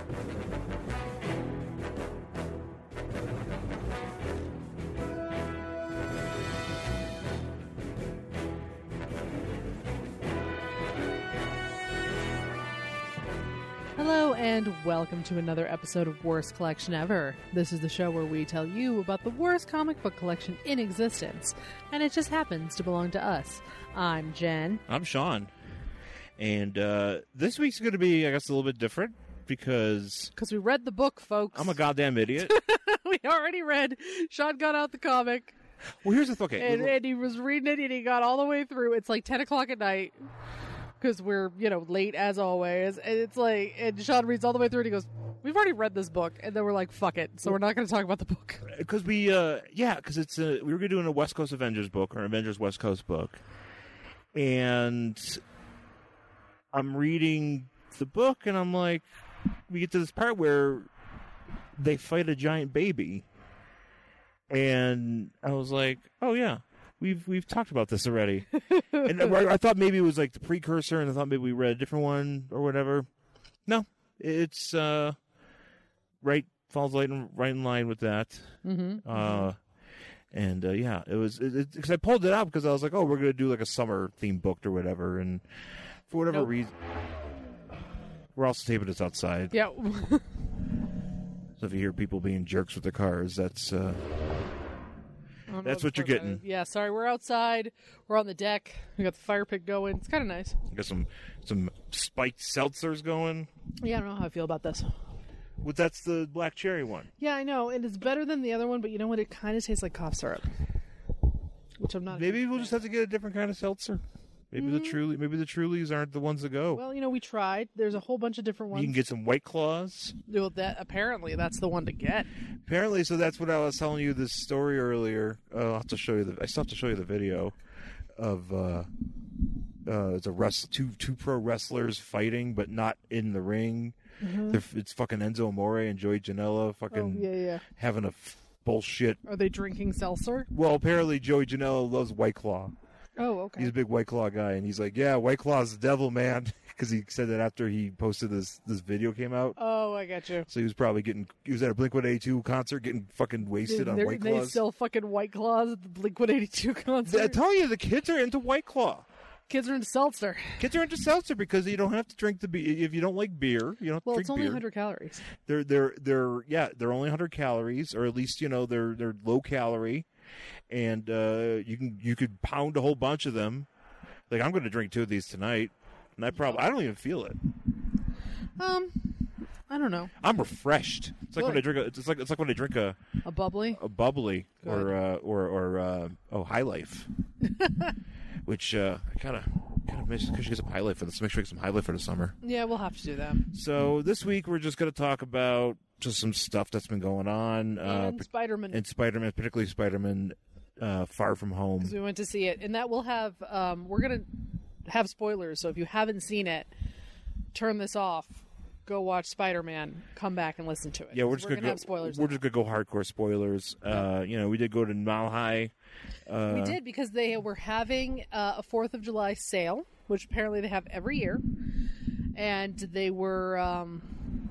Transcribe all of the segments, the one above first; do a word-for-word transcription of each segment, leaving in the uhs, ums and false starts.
Hello and welcome to another episode of Worst Collection Ever. This is the show where we tell you about the worst comic book collection in existence, and it just happens to belong to us. I'm Jen. I'm Sean. And uh, this week's going to be, I guess, a little bit different because... Because we read the book, folks. I'm a goddamn idiot. We already read. Sean got out the comic. Well, here's the thing. Okay. And, and he was reading it and he got all the way through. It's like ten o'clock at night. Because we're, you know, late as always. And it's like, and Sean reads all the way through and he goes, we've already read this book. And then we're like, fuck it. So we're not going to talk about the book. Because we, uh, yeah, because it's a, we were doing a West Coast Avengers book, or Avengers West Coast book. And I'm reading the book and I'm like, we get to this part where they fight a giant baby. And I was like, oh yeah. We've we've talked about this already, and I, I thought maybe it was like the precursor, and I thought maybe we read a different one or whatever. No, it's uh, right falls right in, right in line with that. Mm-hmm. Uh, and uh, yeah, it was because I pulled it out because I was like, oh, we're gonna do like a summer themed book or whatever, and for whatever nope. reason, we're also taping this outside. Yeah. So if you hear people being jerks with their cars, that's. Uh, That's what you're getting. Yeah, sorry, we're outside. We're on the deck. We got the fire pit going. It's kind of nice. Got some some spiked seltzers going. Yeah, I don't know how I feel about this. Well, that's the black cherry one. Yeah, I know, and it's better than the other one, but you know what? It kind of tastes like cough syrup, which I'm not. Maybe we'll just have to get a different kind of seltzer. Maybe mm-hmm. the Truly, maybe the Trulies aren't the ones to go. Well, you know, we tried. There's a whole bunch of different ones. You can get some White Claws. Well, that apparently that's the one to get. Apparently, so that's what I was telling you this story earlier. Uh, I'll have to show you the. I still have to show you the video of. Uh, uh, it's a rest two two pro wrestlers fighting, but not in the ring. Mm-hmm. It's fucking Enzo Amore and Joey Janela fucking oh, yeah, yeah. having a f- bullshit. Are they drinking seltzer? Well, apparently Joey Janela loves White Claw. Oh, okay. He's a big White Claw guy, and he's like, yeah, White Claw's the devil, man, because he said that after he posted this this video came out. Oh, I got you. So he was probably getting, he was at a Blink one eighty-two concert getting fucking wasted they, on White Claws. They sell fucking White Claws at the Blink one eighty-two concert. I tell you, the kids are into White Claw. Kids are into seltzer. Kids are into seltzer because you don't have to drink the beer. If you don't like beer, you don't have well, to drink beer. Well, it's only one hundred calories. They're, they're, they're, yeah, they're only one hundred calories, or at least, you know, they're, they're low calorie. And, uh, you can, you could pound a whole bunch of them. Like, I'm going to drink two of these tonight, and I probably, I don't even feel it. Um, I don't know. I'm refreshed. It's like Good. when I drink a, it's like, it's like when I drink a, a bubbly, a bubbly, Good. or, uh, or, or, uh, oh, High Life. Which, uh, I kind of, kind of miss, because you get some High Life for this. Make sure you get some High Life for the summer. Yeah, we'll have to do that. So, this week we're just going to talk about just some stuff that's been going on. And uh, Spider-Man. And Spider-Man, particularly Spider-Man. Uh, Far From Home. Because we went to see it, and that will have. Um, we're gonna have spoilers, so if you haven't seen it, turn this off. Go watch Spider-Man. Come back and listen to it. Yeah, we're just we're gonna, gonna go, have spoilers. We're just gonna go hardcore spoilers. Uh, you know, we did go to Mile High. Uh, we did because they were having uh, a Fourth of July sale, which apparently they have every year, and they were. Um,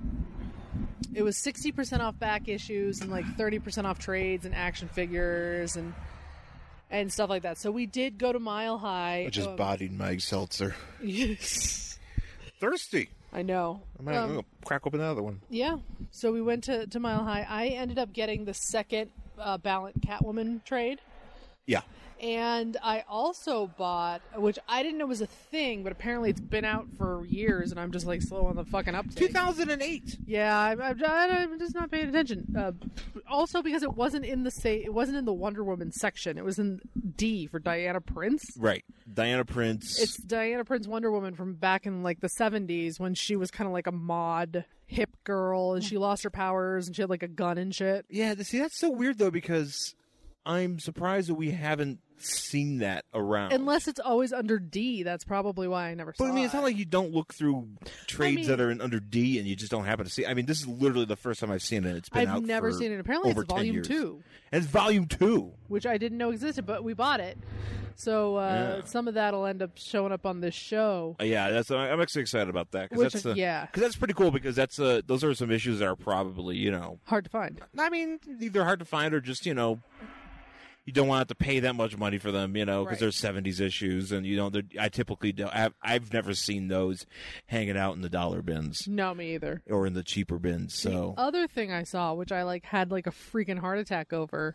it was sixty percent off back issues and like thirty percent off trades and action figures and. And stuff like that. So we did go to Mile High. I just um, bodied Mike Seltzer. Yes. Thirsty. I know. I might um, crack open another one. Yeah. So we went to, to Mile High. I ended up getting the second uh, Ballant Catwoman trade. Yeah. And I also bought, which I didn't know was a thing, but apparently it's been out for years, and I'm just like slow on the fucking uptake. two thousand eight. Yeah, I'm, I'm, I'm just not paying attention. Uh, also, because it wasn't in the say, it wasn't in the Wonder Woman section. It was in D for Diana Prince. Right, Diana Prince. It's Diana Prince Wonder Woman from back in like the seventies when she was kind of like a mod hip girl, and she lost her powers, and she had like a gun and shit. Yeah, see, that's so weird though, because I'm surprised that we haven't seen that around. Unless it's always under D. That's probably why I never saw But I mean, it's not it. like you don't look through trades I mean- that are in under D and you just don't happen to see. I mean, this is literally the first time I've seen it. It's been I've out never for seen it. Apparently over it's ten volume years. two, And it's volume two. which I didn't know existed, but we bought it. So uh, Yeah. some of that will end up showing up on this show. Uh, yeah, that's I'm actually excited about that Which, because that's uh, yeah. because that's pretty cool because that's uh, those are some issues that are probably you know Hard to find. I mean either hard to find or just you know you don't want to have to pay that much money for them you know because Right. they're seventies issues and you know they're- I typically don't I've, I've never seen those hanging out in the dollar bins No, me either. or in the cheaper bins so Other thing I saw, which I like had like a freaking heart attack over,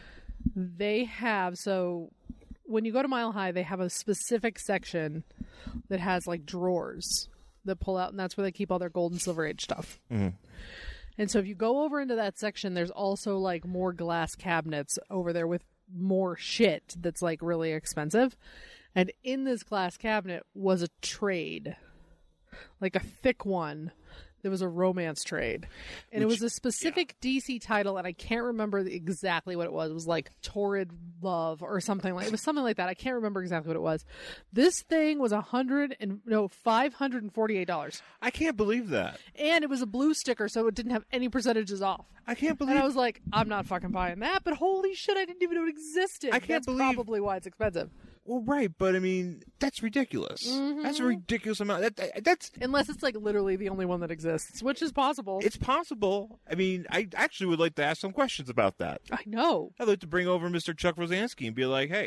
they have so when you go to Mile High, they have a specific section that has like drawers that pull out, and that's where they keep all their gold and silver age stuff. Mhm. And so if you go over into that section, there's also like more glass cabinets over there with more shit that's like really expensive. And in this glass cabinet was a trade, like a thick one. There was a romance trade, and it Which- was a specific D C title, and I can't remember the- exactly what it was. It was like Torrid Love or something like it was something like that. I can't remember exactly what it was. This thing was a hundred and no five hundred and forty eight dollars, I can't believe that and it was a blue sticker, so it didn't have any percentages off. I can't believe And I was like, I'm not fucking buying that. But holy shit, I didn't even know it existed. I can't That's believe- probably why it's expensive. well right but I mean that's ridiculous that's a ridiculous amount that, that that's Unless it's like literally the only one that exists, which is possible. It's possible. I mean, I actually would like to ask some questions about that. I know, I'd like to bring over Mister Chuck Rosansky and be like, hey,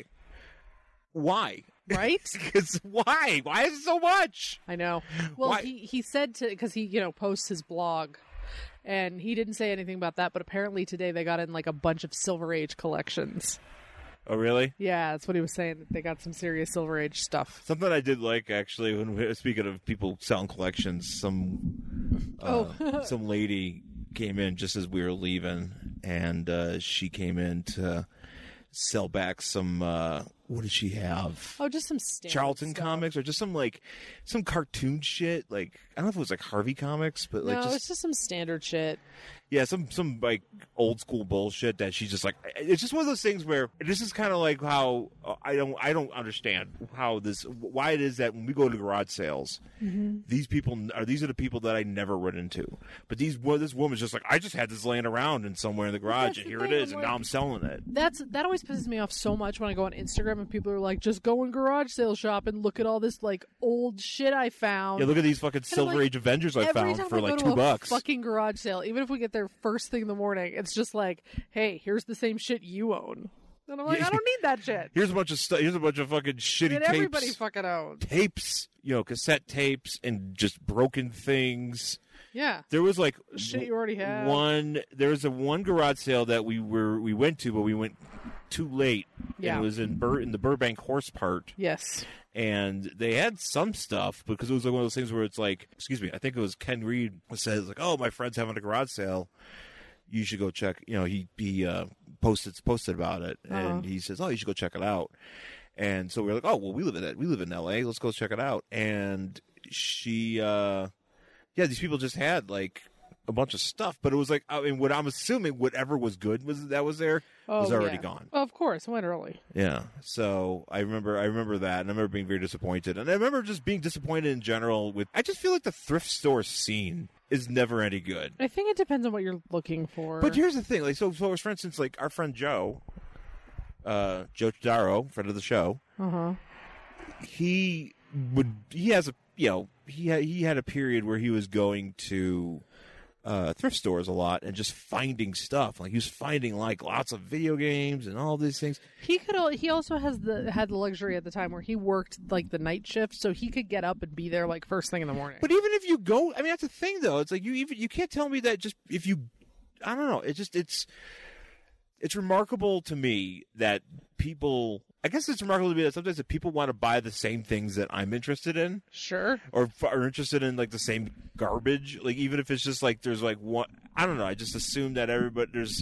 why? right? Because why? Why is it so much? I know. Well, Why- he he said to because he you know posts his blog, and he didn't say anything about that. But apparently today they got in like a bunch of Silver Age collections. Oh, really? Yeah, that's what he was saying. That they got some serious Silver Age stuff. Something I did like, actually, when we speaking of people selling collections, some uh, Oh. some lady came in just as we were leaving, and uh, she came in to sell back some, uh, what did she have? Oh, just some standard Charlton stuff. comics or just some like some cartoon shit like I don't know if it was like Harvey comics but like No, just it's just some standard shit. yeah some some like old school bullshit that she's just like it's just one of those things where this is kind of like how uh, I don't I don't understand how this why it is that when we go to garage sales Mm-hmm. these people are these are the people that I never run into but these well, this woman's just like I just had this laying around in somewhere in the garage That's and the here thing, it is I'm and like- now I'm selling it. That's that always pisses me off so much when I go on Instagram and people are like, just go in garage sale shop and look at all this like old shit I found. Yeah, look at these fucking I'm Silver like, Age Avengers I Every found time for I like go to two a bucks. fucking garage sale, even if we get there first thing in the morning, it's just like, hey, here's the same shit you own. And I'm like, Yeah. I don't need that shit. Here's a bunch of stuff. Here's a bunch of fucking shitty That tapes. everybody fucking owns. tapes, you know, cassette tapes, and just broken things. Yeah. There was like Shit you already have. one. There was a one garage sale that we were we went to, but we went too late. Yeah. And it was in Bur- in the Burbank Horse Part, Yes. and they had some stuff because it was like one of those things where it's like, excuse me, I think it was Ken Reed says like, oh, my friend's having a garage sale. You should go check. You know, he he uh, posted posted about it, Uh-huh. and he says, "Oh, you should go check it out." And so we we're like, "Oh, well, we live in it. We live in L A. Let's go check it out." And she, uh, yeah, these people just had like a bunch of stuff, but it was like, I mean, what I'm assuming, whatever was good was that was there was Oh, already yeah. gone. Of course, went early. Yeah. So I remember, I remember that, and I remember being very disappointed, and I remember just being disappointed in general. With I just feel like the thrift store scene is never any good. I think it depends on what you're looking for. But here's the thing, like so, so for instance, like our friend Joe, uh, Joe Tadaro, friend of the show, uh-huh. he would he has a you know he had he had a period where he was going to uh, thrift stores a lot and just finding stuff. Like he was finding like lots of video games and all these things. He could. al- He also has the had the luxury at the time where he worked like the night shift, so he could get up and be there like first thing in the morning. But even if you go, I mean that's the thing though. It's like you even you can't tell me that just if you, I don't know. It just it's it's remarkable to me that people. I guess it's remarkable to me that sometimes that people want to buy the same things that I'm interested in, Sure. or f- are interested in like the same garbage. Like even if it's just like there's like one, I don't know. I just assume that everybody there's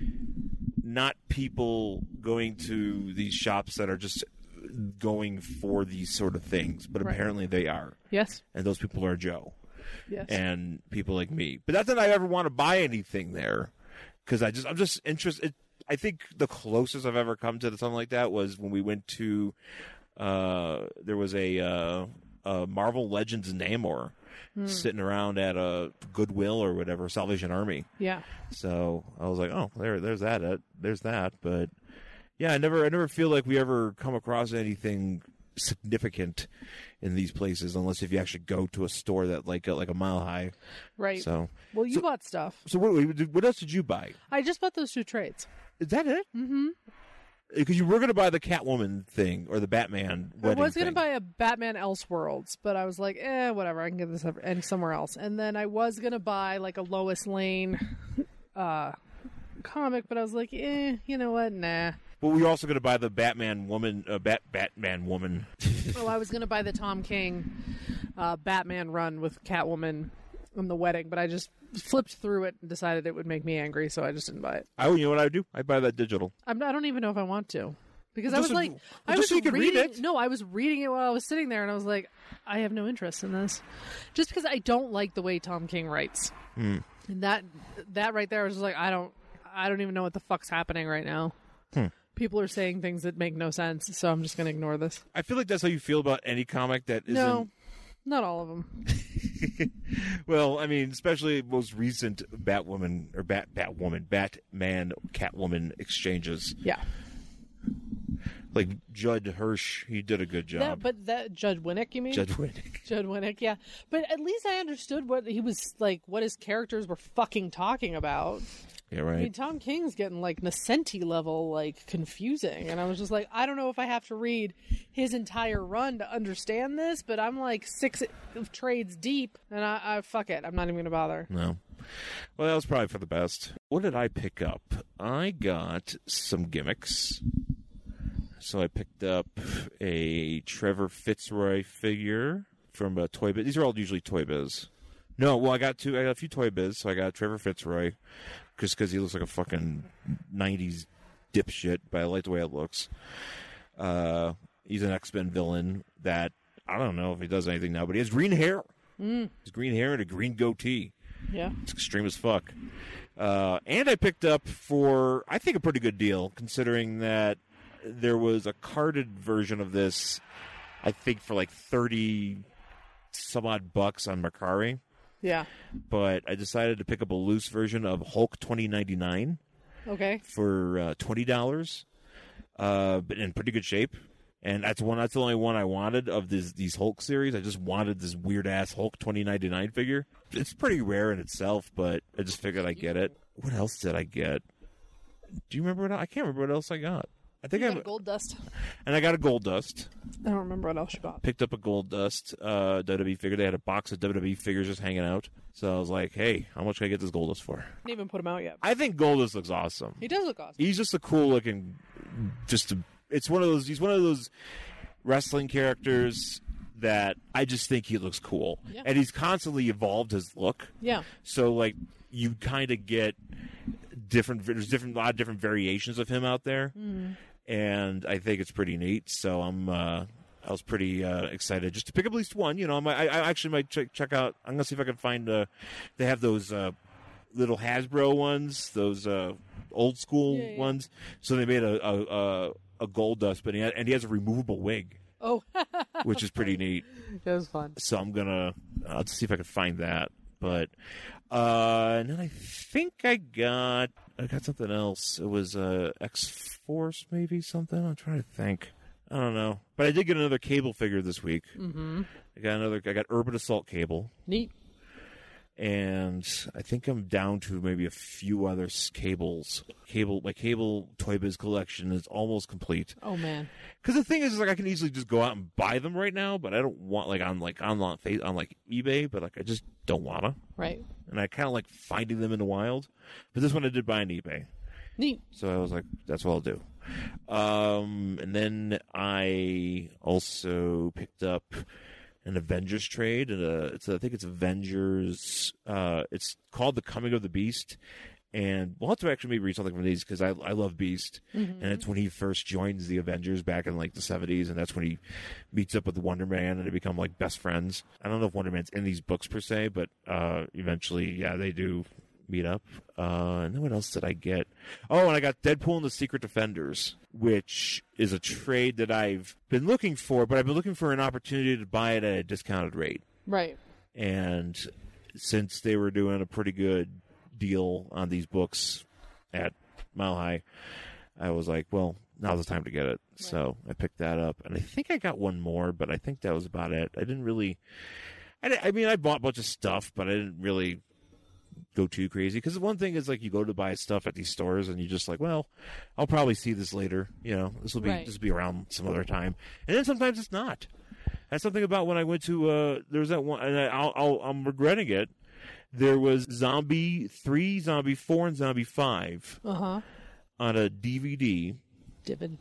not people going to these shops that are just going for these sort of things, but Right. apparently they are, Yes. and those people are Joe Yes. and people like me. But not that I ever want to buy anything there, because I just I'm just interested. I think the closest I've ever come to something like that was when we went to. Uh, there was a, uh, a Marvel Legends Namor hmm. sitting around at a Goodwill or whatever, Salvation Army. Yeah. So I was like, oh, there, there's that, uh, there's that. But yeah, I never, I never feel like we ever come across anything significant in these places unless if you actually go to a store that like like a mile high. Right. So well, you so, bought stuff. So what, what else did you buy? I just bought those two trades. Is that it? Mm-hmm. Because you were going to buy the Catwoman thing or the Batman wedding I was going to thing. buy a Batman Elseworlds, but I was like, eh, whatever. I can get this and somewhere else. And then I was going to buy like a Lois Lane uh, comic, but I was like, eh, you know what? Nah. Well, we were also going to buy the Batman woman, uh, Bat Batman woman. Oh, I was going to buy the Tom King uh, Batman run with Catwoman on the wedding, but I just flipped through it and decided it would make me angry, so I just didn't buy it. Oh, you know what I would do? I'd buy that digital. I'm, I don't even know if I want to. Because well, I was a, like, well, I just was so you could reading, read it. No, I was reading it while I was sitting there, and I was like, I have no interest in this. Just because I don't like the way Tom King writes. Hmm. And that that right there, I was just like, I don't, I don't even know what the fuck's happening right now. Hmm. People are saying things that make no sense, so I'm just going to ignore this. I feel like that's how you feel about any comic that isn't... No, not all of them. Well, I mean, especially most recent Batwoman, or Bat Batwoman, Batman, Catwoman exchanges. Yeah. Like Judd Hirsch, he did a good job. That, but that Judd Winnick, you mean? Judd Winnick. Judd Winnick, yeah. But at least I understood what he was, like, what his characters were fucking talking about. Yeah, right. I mean, Tom King's getting, like, Nascenti level, like, confusing. And I was just like, I don't know if I have to read his entire run to understand this, but I'm, like, six trades deep, and I, I fuck it. I'm not even going to bother. No. Well, that was probably for the best. What did I pick up? I got some gimmicks. So I picked up a Trevor Fitzroy figure from a Toy Biz. These are all usually Toy Biz. No, well, I got two. I got a few Toy Biz. So I got Trevor Fitzroy, just because he looks like a fucking nineties dipshit, but I like the way it looks. Uh, he's an X-Men villain that I don't know if he does anything now, but he has green hair. Mm. He's green hair and a green goatee. Yeah, it's extreme as fuck. Uh, and I picked up for I think a pretty good deal, considering that there was a carded version of this, I think, for like thirty some odd bucks on Mercari. Yeah. But I decided to pick up a loose version of Hulk twenty ninety-nine. Okay. For uh, twenty dollars. Uh, but in pretty good shape. And that's one. That's the only one I wanted of this, these Hulk series. I just wanted this weird ass Hulk twenty ninety-nine figure. It's pretty rare in itself, but I just figured I'd get it. What else did I get? Do you remember what I, I can't remember what else I got. I think you I got a gold dust. And I got a gold dust. I don't remember what else you bought. Picked up a gold dust uh, W W E figure. They had a box of W W E figures just hanging out. So I was like, "Hey, how much can I get this gold dust for?" Didn't even put him out yet. I think Goldust looks awesome. He does look awesome. He's just a cool looking. Just a, it's one of those. He's one of those wrestling characters that I just think he looks cool, yeah. and he's constantly evolved his look. Yeah. So like you kind of get different. There's different a lot of different variations of him out there. Mm. And I think it's pretty neat. So I'm, uh, I was pretty uh, excited just to pick up at least one. You know, I, might, I, I actually might check, check out. I'm gonna see if I can find. Uh, they have those uh, little Hasbro ones, those uh, old school yeah, yeah. ones. So they made a a, a, a gold dust, but he had, and he has a removable wig. Oh, which is pretty neat. That was fun. So I'm gonna uh, let's see if I can find that. But uh, and then I think I got I got something else. It was uh, X-Force, maybe something. I'm trying to think. I don't know. But I did get another Cable figure this week. Mm-hmm. I got another. I got Urban Assault Cable. Neat. And I think I'm down to maybe a few other cables. Cable, my Cable Toy Biz collection is almost complete. Oh man! Because the thing is, is, like I can easily just go out and buy them right now, but I don't want like on like on on, on like eBay, but like I just don't wanna. Right. And I kind of like finding them in the wild, but this one I did buy on eBay. Neat. So I was like, that's what I'll do. Um, and then I also picked up an Avengers trade, and a, it's a, I think it's Avengers. Uh, it's called The Coming of the Beast, and we'll have to actually maybe read something from these because I I love Beast, mm-hmm. and it's when he first joins the Avengers back in like the seventies, and that's when he meets up with Wonder Man, and they become like best friends. I don't know if Wonder Man's in these books per se, but uh, eventually, yeah, they do meetup. Uh, and then what else did I get? Oh, and I got Deadpool and the Secret Defenders, which is a trade that I've been looking for, but I've been looking for an opportunity to buy it at a discounted rate. Right. And since they were doing a pretty good deal on these books at Mile High, I was like, well, now's the time to get it. Right. So I picked that up. And I think I got one more, but I think that was about it. I didn't really... I, I mean, I bought a bunch of stuff, but I didn't really go too crazy. Because one thing is, like, you go to buy stuff at these stores, and you're just like, well, I'll probably see this later. You know, this will be right. this will be around some other time. And then sometimes it's not. That's something about when I went to, uh, there was that one, and I, I'll, I'll, I'm regretting it. There was Zombie three, Zombie four, and Zombie five uh-huh. on a D V D. Divid.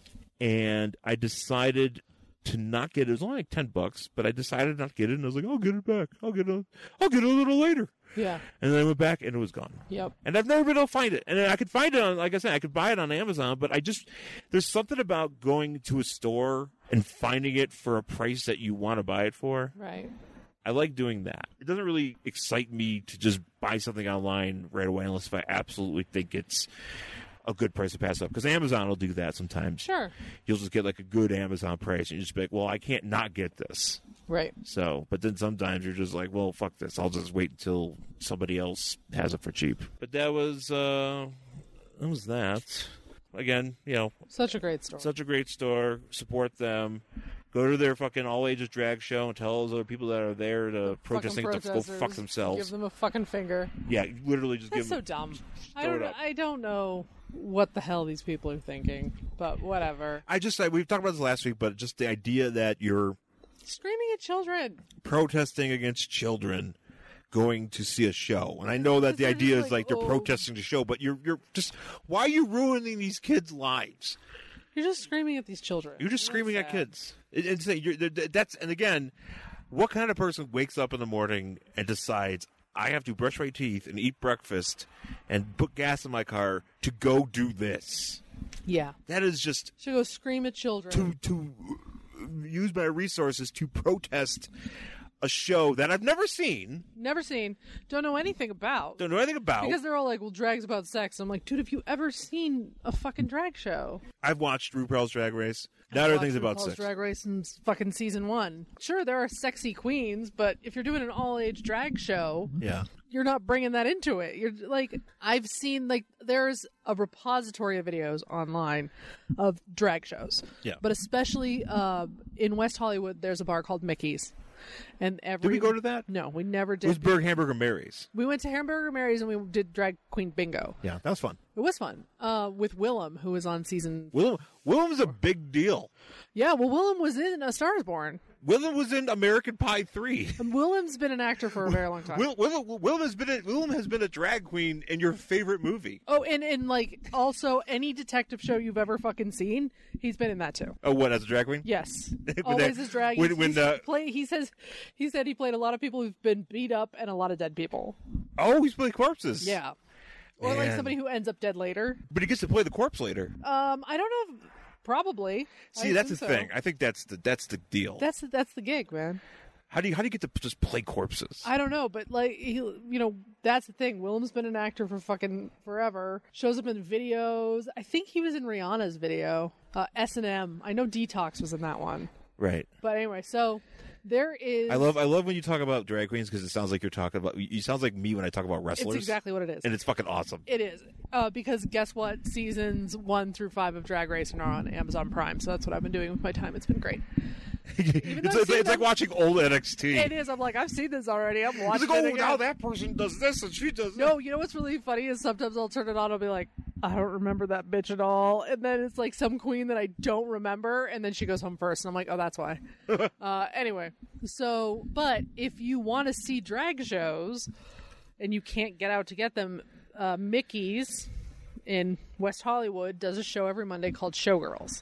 And I decided to not get it. It was only like ten bucks, but I decided not to get it, and I was like, I'll get it back. I'll get it. I'll get it a little later. Yeah. And then I went back, and it was gone. Yep. And I've never been able to find it. And I could find it on, like I said, I could buy it on Amazon, but I just, there's something about going to a store and finding it for a price that you want to buy it for. Right. I like doing that. It doesn't really excite me to just buy something online right away unless if I absolutely think it's a good price to pass up. Because Amazon will do that sometimes. Sure. You'll just get like a good Amazon price and you just be like, well, I can't not get this. Right. So, but then sometimes you're just like, well, fuck this. I'll just wait until somebody else has it for cheap. But that was, uh, that was that. Again, you know. Such a great store. Such a great store. Support them. Go to their fucking all ages drag show and tell those other people that are there to protesting to go fuck themselves. Give them a fucking finger. Yeah, literally just That's give so them. dumb. I don't. I don't know what the hell these people are thinking, but whatever. I just I, we've talked about this last week, but just the idea that you're screaming at children, protesting against children, going to see a show, and I know that the idea is like, like they're oh. protesting the show, but you're you're just why are you ruining these kids' lives? You're just screaming at these children. You're just screaming at kids. And say you're, that's and again, what kind of person wakes up in the morning and decides I have to brush my teeth and eat breakfast and put gas in my car to go do this? Yeah, that is just to go scream at children to to use my resources to protest a show that I've never seen. Never seen. Don't know anything about. Don't know anything about. Because they're all like, well, drag's about sex. I'm like, dude, have you ever seen a fucking drag show? I've watched RuPaul's Drag Race. Not everything's about sex. Drag Race since fucking season one. Sure, there are sexy queens, but if you're doing an all-age drag show, yeah, you're not bringing that into it. You're like, I've seen like there's a repository of videos online of drag shows. Yeah, but especially uh, in West Hollywood, there's a bar called Mickey's. And every, did we go to that? No, we never did. It was Burger Hamburger Mary's. We went to Hamburger Mary's and we did Drag Queen Bingo. Yeah, that was fun. It was fun. Uh, with Willem, who was on season. Willem, Willem's a big deal. Yeah, well, Willem was in A Star Is Born. Willem was in American Pie three. And Willem's been an actor for a very long time. Will, Will, Willem has been a, Willem has been a drag queen in your favorite movie. Oh, and, and like also any detective show you've ever fucking seen, he's been in that too. Oh, what, as a drag queen? Yes, always as drag. When, he's, when, he's uh, play, he says he said he played a lot of people who've been beat up and a lot of dead people. Oh, he's played corpses. Yeah, or Man. like somebody who ends up dead later. But he gets to play the corpse later. Um, I don't know. If, Probably. See, I that's the so. thing. I think that's the that's the deal. That's that's the gig, man. How do you how do you get to just play corpses? I don't know, but like he, you know, that's the thing. Willem's been an actor for fucking forever. Shows up in videos. I think he was in Rihanna's video. Uh, S and M. I know Detox was in that one. Right. But anyway, so there is. I love I love when you talk about drag queens because it sounds like you're talking about. You sounds like me when I talk about wrestlers. It's exactly what it is, and it's fucking awesome. It is uh, because guess what? Seasons one through five of Drag Race are on Amazon Prime, so that's what I've been doing with my time. It's been great. it's it's, it's like watching old N X T. It is. I'm like, I've seen this already. I'm watching. It's like, it oh, again. now that person does this and she does. No, that. You know what's really funny is sometimes I'll turn it on. I'll be like, I don't remember that bitch at all, and then it's like some queen that I don't remember, and then she goes home first, and I'm like, oh, that's why. uh, anyway, so but if you want to see drag shows and you can't get out to get them, uh, Mickey's in West Hollywood does a show every Monday called Showgirls,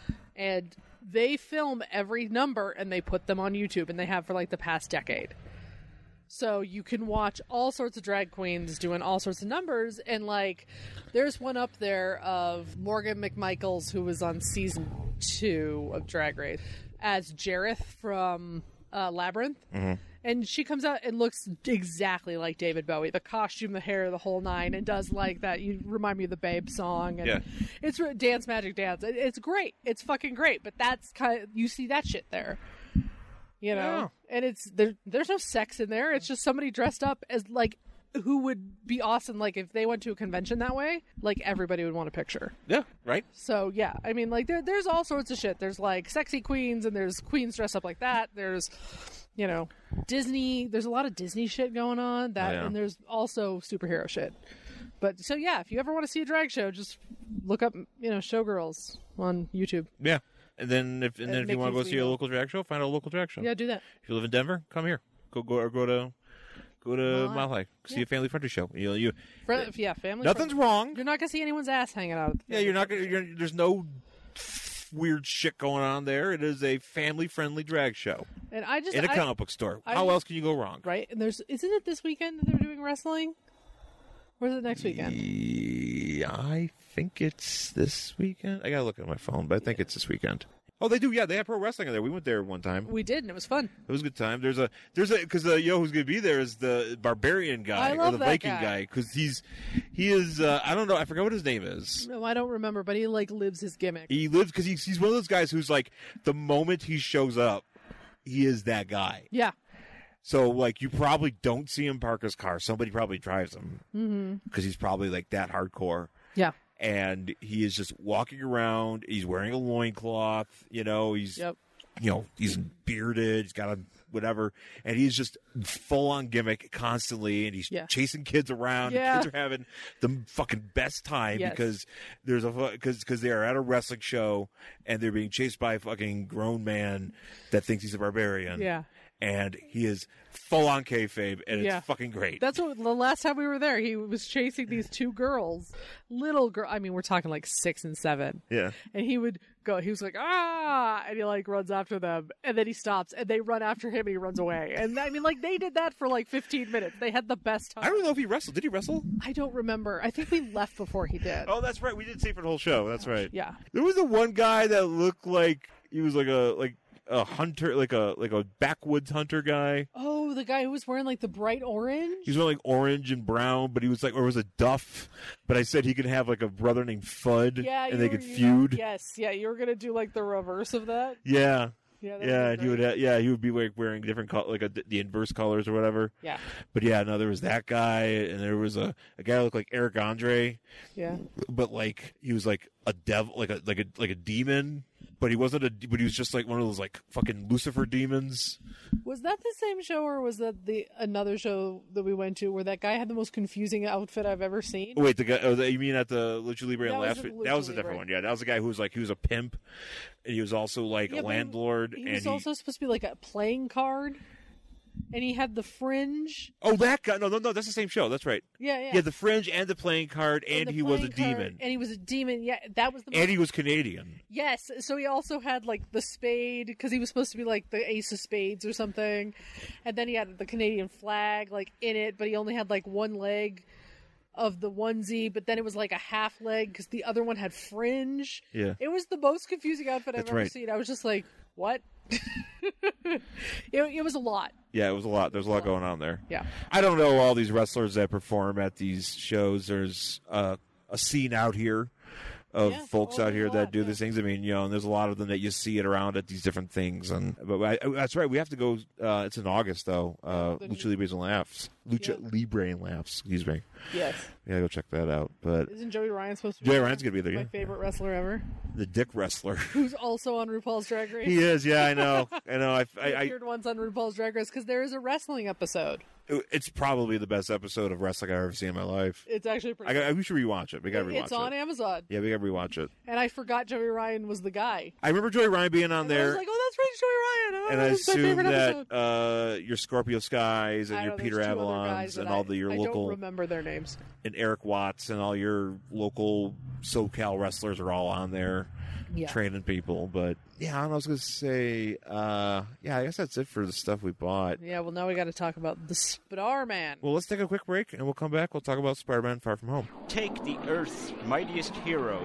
and they film every number and they put them on YouTube, and they have for like the past decade. So you can watch all sorts of drag queens doing all sorts of numbers, and like there's one up there of Morgan McMichaels, who was on season two of Drag Race as Jareth from uh, Labyrinth. Mm-hmm. And she comes out and looks exactly like David Bowie. The costume, the hair, the whole nine, and does like that. You remind me of the Babe song. And Yeah. It's re- Dance Magic Dance. It, it's great. It's fucking great. But that's kind of, you see that shit there. You know? Yeah. And it's, there, there's no sex in there. It's just somebody dressed up as like, who would be awesome. Like if they went to a convention that way, like everybody would want a picture. Yeah, right? So yeah, I mean, like there, there's all sorts of shit. There's like sexy queens, and there's queens dressed up like that. There's, you know, Disney. There's a lot of Disney shit going on. That, Oh, yeah. and there's also superhero shit. But so yeah, if you ever want to see a drag show, just look up, you know, Showgirls on YouTube. Yeah. And then if and And then if make you want to you go see a feel- local drag show, find a local drag show. Yeah, do that. If you live in Denver, come here. Go go or go to go to Mile Mile High. High. See Yeah. a family friendly show. You you Fri- yeah, family. nothing's friendly. wrong. You're not gonna see anyone's ass hanging out. At the Yeah, you're not gonna. You're, there's no weird shit going on there. It is a family friendly drag show And I just in a I- comic book store. I How just- else can you go wrong? right. And there's isn't it this weekend that they're doing wrestling, or is it next weekend? Yeah, I think it's this weekend. I gotta look at my phone, but I think it's this weekend. Oh, they do. Yeah, they have pro wrestling in there. We went there one time. We did, and it was fun. It was a good time. There's a there's a because uh, you know who's gonna be there is the barbarian guy I or love the that Viking guy. guy because he's he is uh, I don't know I forgot what his name is. No, I don't remember, but he like lives his gimmick. He lives because he's he's one of those guys who's like the moment he shows up, he is that guy. Yeah, So like you probably don't see him park his car. Somebody probably drives him because he's probably like that hardcore. yeah, And he is just walking around. He's wearing a loincloth, you know. He's yep. you know, he's bearded, he's got a whatever, and he's just full on gimmick constantly, and he's Yeah. chasing kids around. Yeah. And kids are having the fucking best time Yes. because there's a because because they are at a wrestling show and they're being chased by a fucking grown man that thinks he's a barbarian. Yeah. And he is full on kayfabe, and it's Yeah. fucking great. That's what the last time we were there, he was chasing these two girls, little girl. I mean, we're talking like six and seven. yeah. And he would go, he was like, ah, and he like runs after them, and then he stops, and they run after him, and he runs away. And I mean, like they did that for like fifteen minutes. They had the best time. I don't know if he wrestled. Did he wrestle? I don't remember. I think we left before he did. Oh, that's right. We did see for the whole show. That's right. Yeah. There was the one guy that looked like he was like a like a hunter, like a like a backwoods hunter guy. Oh, the guy who was wearing like the bright orange. He was wearing like orange and brown, but he was like, or was a Duff. But I said he could have like a brother named Fudd, Yeah, and you they were- could you- feud. Yes, yeah, you were gonna do like the reverse of that. Yeah, Yeah, that yeah, would and be he would, great. ha- yeah, he would be like wearing different col- like a, the inverse colors or whatever. Yeah, But yeah, no, there was that guy, and there was a, a guy who looked like Eric Andre, yeah. but like he was like a devil, like a like a like a demon. But he wasn't a, but he was just like one of those like fucking Lucifer demons. Was that the same show, or was that the another show that we went to where that guy had the most confusing outfit I've ever seen? Oh, wait, the guy, oh, the, you mean at the Lucha Libre That and was Laughs? at the That was Lucha a different Libre. one. Yeah, that was a guy who was like he was a pimp, and he was also like Yeah, a but landlord, He and was he. also supposed to be like a playing card, and he had the fringe. Oh, that guy! No, no, no, that's the same show. That's right. Yeah, yeah. He had the fringe and the playing card, and, the he was a playing card, demon, and he was a demon. Yeah, that was the. and he was Canadian. Yes, so he also had like the spade because he was supposed to be like the ace of spades or something, and then he had the Canadian flag like in it, but he only had like one leg of the onesie, but then it was like a half leg because the other one had fringe. Yeah. It was the most confusing outfit I've That's ever right. seen. I was just like, what? it, it was a lot. Yeah, it was a lot. There's a lot going on there. Yeah. I don't know all these wrestlers that perform at these shows. There's uh, a scene out here of Yeah. folks Oh, out there's here a that lot, do yeah. these things. I mean, you know, and there's a lot of them that you see it around at these different things. And but I, that's right. We have to go. Uh, it's in August though. Uh, The- Lucha Libre's and Laughs. Lucha Yeah. Libre and Laughs. Excuse me. Yes. Yeah, go check that out. But Isn't Joey Ryan supposed to be Joey there? Ryan's gonna be there. My Yeah. favorite wrestler ever. The Dick Wrestler. Who's also on RuPaul's Drag Race. He is. Yeah, I know. I know. I. He I, I appeared once on RuPaul's Drag Race because there is a wrestling episode. it's probably the best episode of wrestling I've ever seen in my life. It's actually pretty. I, got, we should rewatch it. We got to rewatch It's it. on Amazon, Yeah, we got to rewatch it. and I forgot Joey Ryan was the guy. I remember Joey Ryan being on And I there. was like, "Oh, that's right, Joey Ryan." Oh, and I that's my assume favorite that episode. uh, your Scorpio Skies and I your know, there's Peter two other Avalons guys and that all I- the your I local don't remember their names. and Eric Watts and all your local SoCal wrestlers are all on there Yeah. training people. But yeah, I, don't know, I was gonna say, uh, yeah, I guess that's it for the stuff we bought. Yeah. Well, now we got to talk about the Spider-Man. Well, let's take a quick break and we'll come back. We'll talk about Spider-Man: Far From Home. Take the Earth's mightiest heroes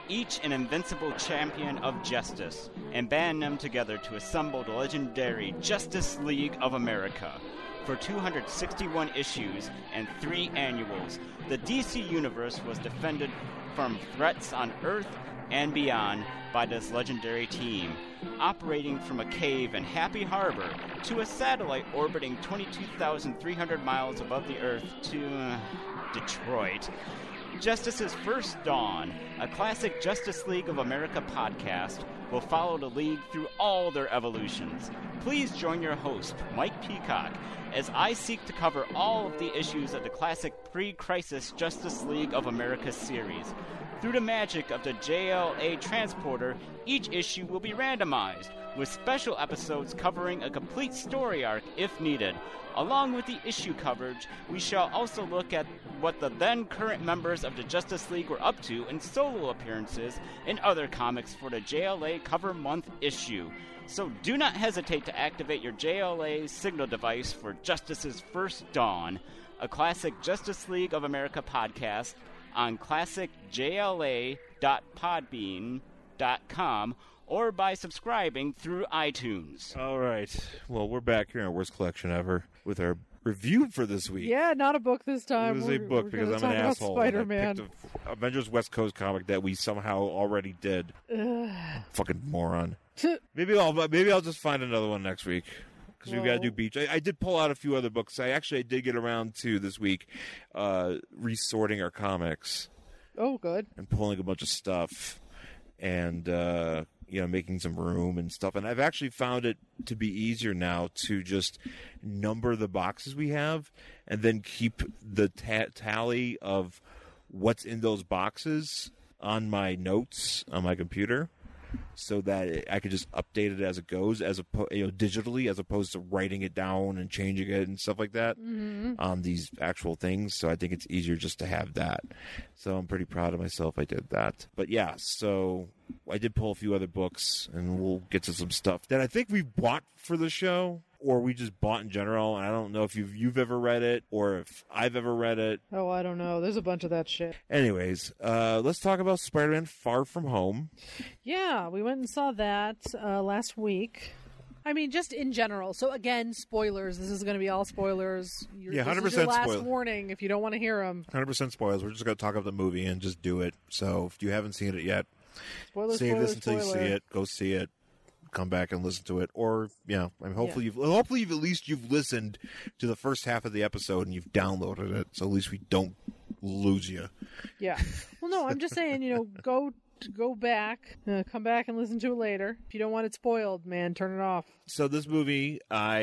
each an invincible champion of justice, and band them together to assemble the legendary Justice League of America. For two hundred sixty-one issues and three annuals, the D C Universe was defended from threats on Earth and beyond by this legendary team, operating from a cave in Happy Harbor to a satellite orbiting twenty-two thousand three hundred miles above the Earth to uh, Detroit. Justice's First Dawn, a classic Justice League of America podcast, will follow the League through all their evolutions. Please join your host, Mike Peacock, as I seek to cover all of the issues of the classic pre-crisis Justice League of America series. Through the magic of the J L A transporter, each issue will be randomized, with special episodes covering a complete story arc if needed. Along with the issue coverage, we shall also look at what the then current members of the Justice League were up to in solo appearances in other comics for the J L A Cover Month issue. So do not hesitate to activate your J L A signal device for Justice's First Dawn, a classic Justice League of America podcast on classic j l a dot podbean dot com or by subscribing through iTunes. All right. Well, we're back here in our worst collection ever with our review for this week. Yeah, not a book this time. It was we're, a book we're because I'm talk an about asshole. Spider-Man. I picked a Avengers West Coast comic that we somehow already did. Fucking moron. Maybe I'll maybe I'll just find another one next week. Because we've got to do Beach. I, I did pull out a few other books. I actually I did get around to this week uh, resorting our comics. Oh, good. And pulling a bunch of stuff and, uh, you know, making some room and stuff. And I've actually found it to be easier now to just number the boxes we have and then keep the ta- tally of what's in those boxes on my notes on my computer, so that I could just update it as it goes, as oppo- you know, digitally, as opposed to writing it down and changing it and stuff like that mm-hmm. on these actual things. So I think it's easier just to have that. So I'm pretty proud of myself I did that. But yeah, so I did pull a few other books, and we'll get to some stuff that I think we bought for the show, or we just bought in general. And I don't know if you've, you've ever read it or if I've ever read it. Oh, I don't know. There's a bunch of that shit. Anyways, uh, let's talk about Spider-Man Far From Home. Yeah, we went and saw that uh, last week. I mean, just in general. So again, spoilers. This is going to be all spoilers. You're, yeah, one hundred percent this is your last spoiler. warning if you don't want to hear them. one hundred percent spoilers. We're just going to talk about the movie and just do it. So if you haven't seen it yet, spoiler, save spoiler, this until spoiler. you see it. Go see it. Come back and listen to it, or yeah, I mean, hopefully, yeah. you've hopefully you've at least you've listened to the first half of the episode and you've downloaded it, so at least we don't lose you. Yeah. Well, no, I'm just saying, you know, go go back, uh, come back and listen to it later. If you don't want it spoiled, man, turn it off. So this movie,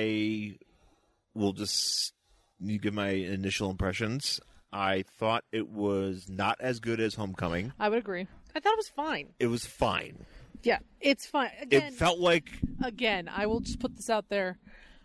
I will just you give my initial impressions. I thought it was not as good as Homecoming. I would agree. I thought it was fine. It was fine. Yeah, it's fine. Again, it felt like... Again, I will just put this out there.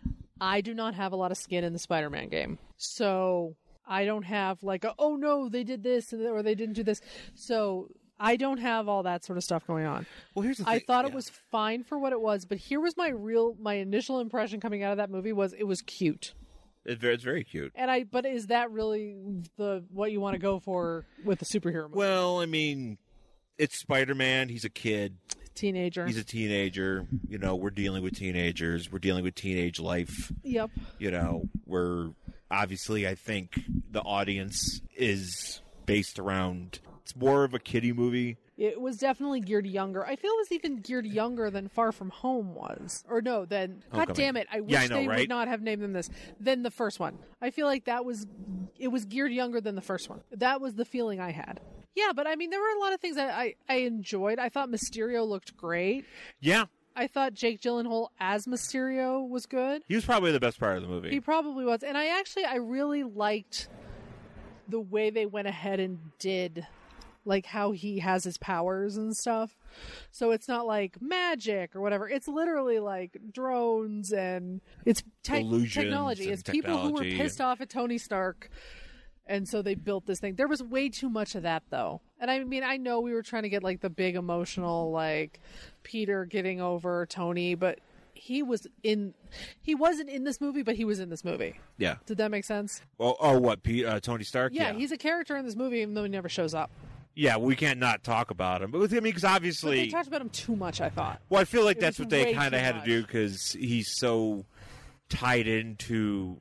I do not have a lot of skin in the Spider-Man game. So I don't have like, a, oh no, they did this or they didn't do this. So I don't have all that sort of stuff going on. Well, here's the thing. I thought yeah. it was fine for what it was, but here was my real, my initial impression coming out of that movie was it was cute. It's very, it's very cute. And I, but is that really the what you want to go for with a superhero movie? Well, I mean, it's Spider-Man. He's a kid. Teenager. He's a teenager. You know, we're dealing with teenagers. We're dealing with teenage life. Yep. You know, we're obviously, I think the audience is based around, it's more of a kiddie movie. It was definitely geared younger. I feel it was even geared younger than Far From Home was. Or no, then, Homecoming. God damn it, I wish yeah, I know, they right? would not have named them this. Than the first one. I feel like that was, it was geared younger than the first one. That was the feeling I had. Yeah, but I mean, there were a lot of things that I, I enjoyed. I thought Mysterio looked great. Yeah. I thought Jake Gyllenhaal as Mysterio was good. He was probably the best part of the movie. He probably was. And I actually, I really liked the way they went ahead and did, like, how he has his powers and stuff. So it's not like magic or whatever. It's literally like drones and it's te- technology. It's people who were pissed off at Tony Stark. And so they built this thing. There was way too much of that, though. And I mean, I know we were trying to get, like, the big emotional, like, Peter getting over Tony, but he was in... He wasn't in this movie, but he was in this movie. Yeah. Did that make sense? Well, oh, what, Pete, uh, Tony Stark? Yeah, yeah, he's a character in this movie, even though he never shows up. Yeah, we can't not talk about him. But with, I mean, because But obviously, they talked about him too much, I thought. well, I feel like It that's was what they way kind of too had much. to do because he's so tied into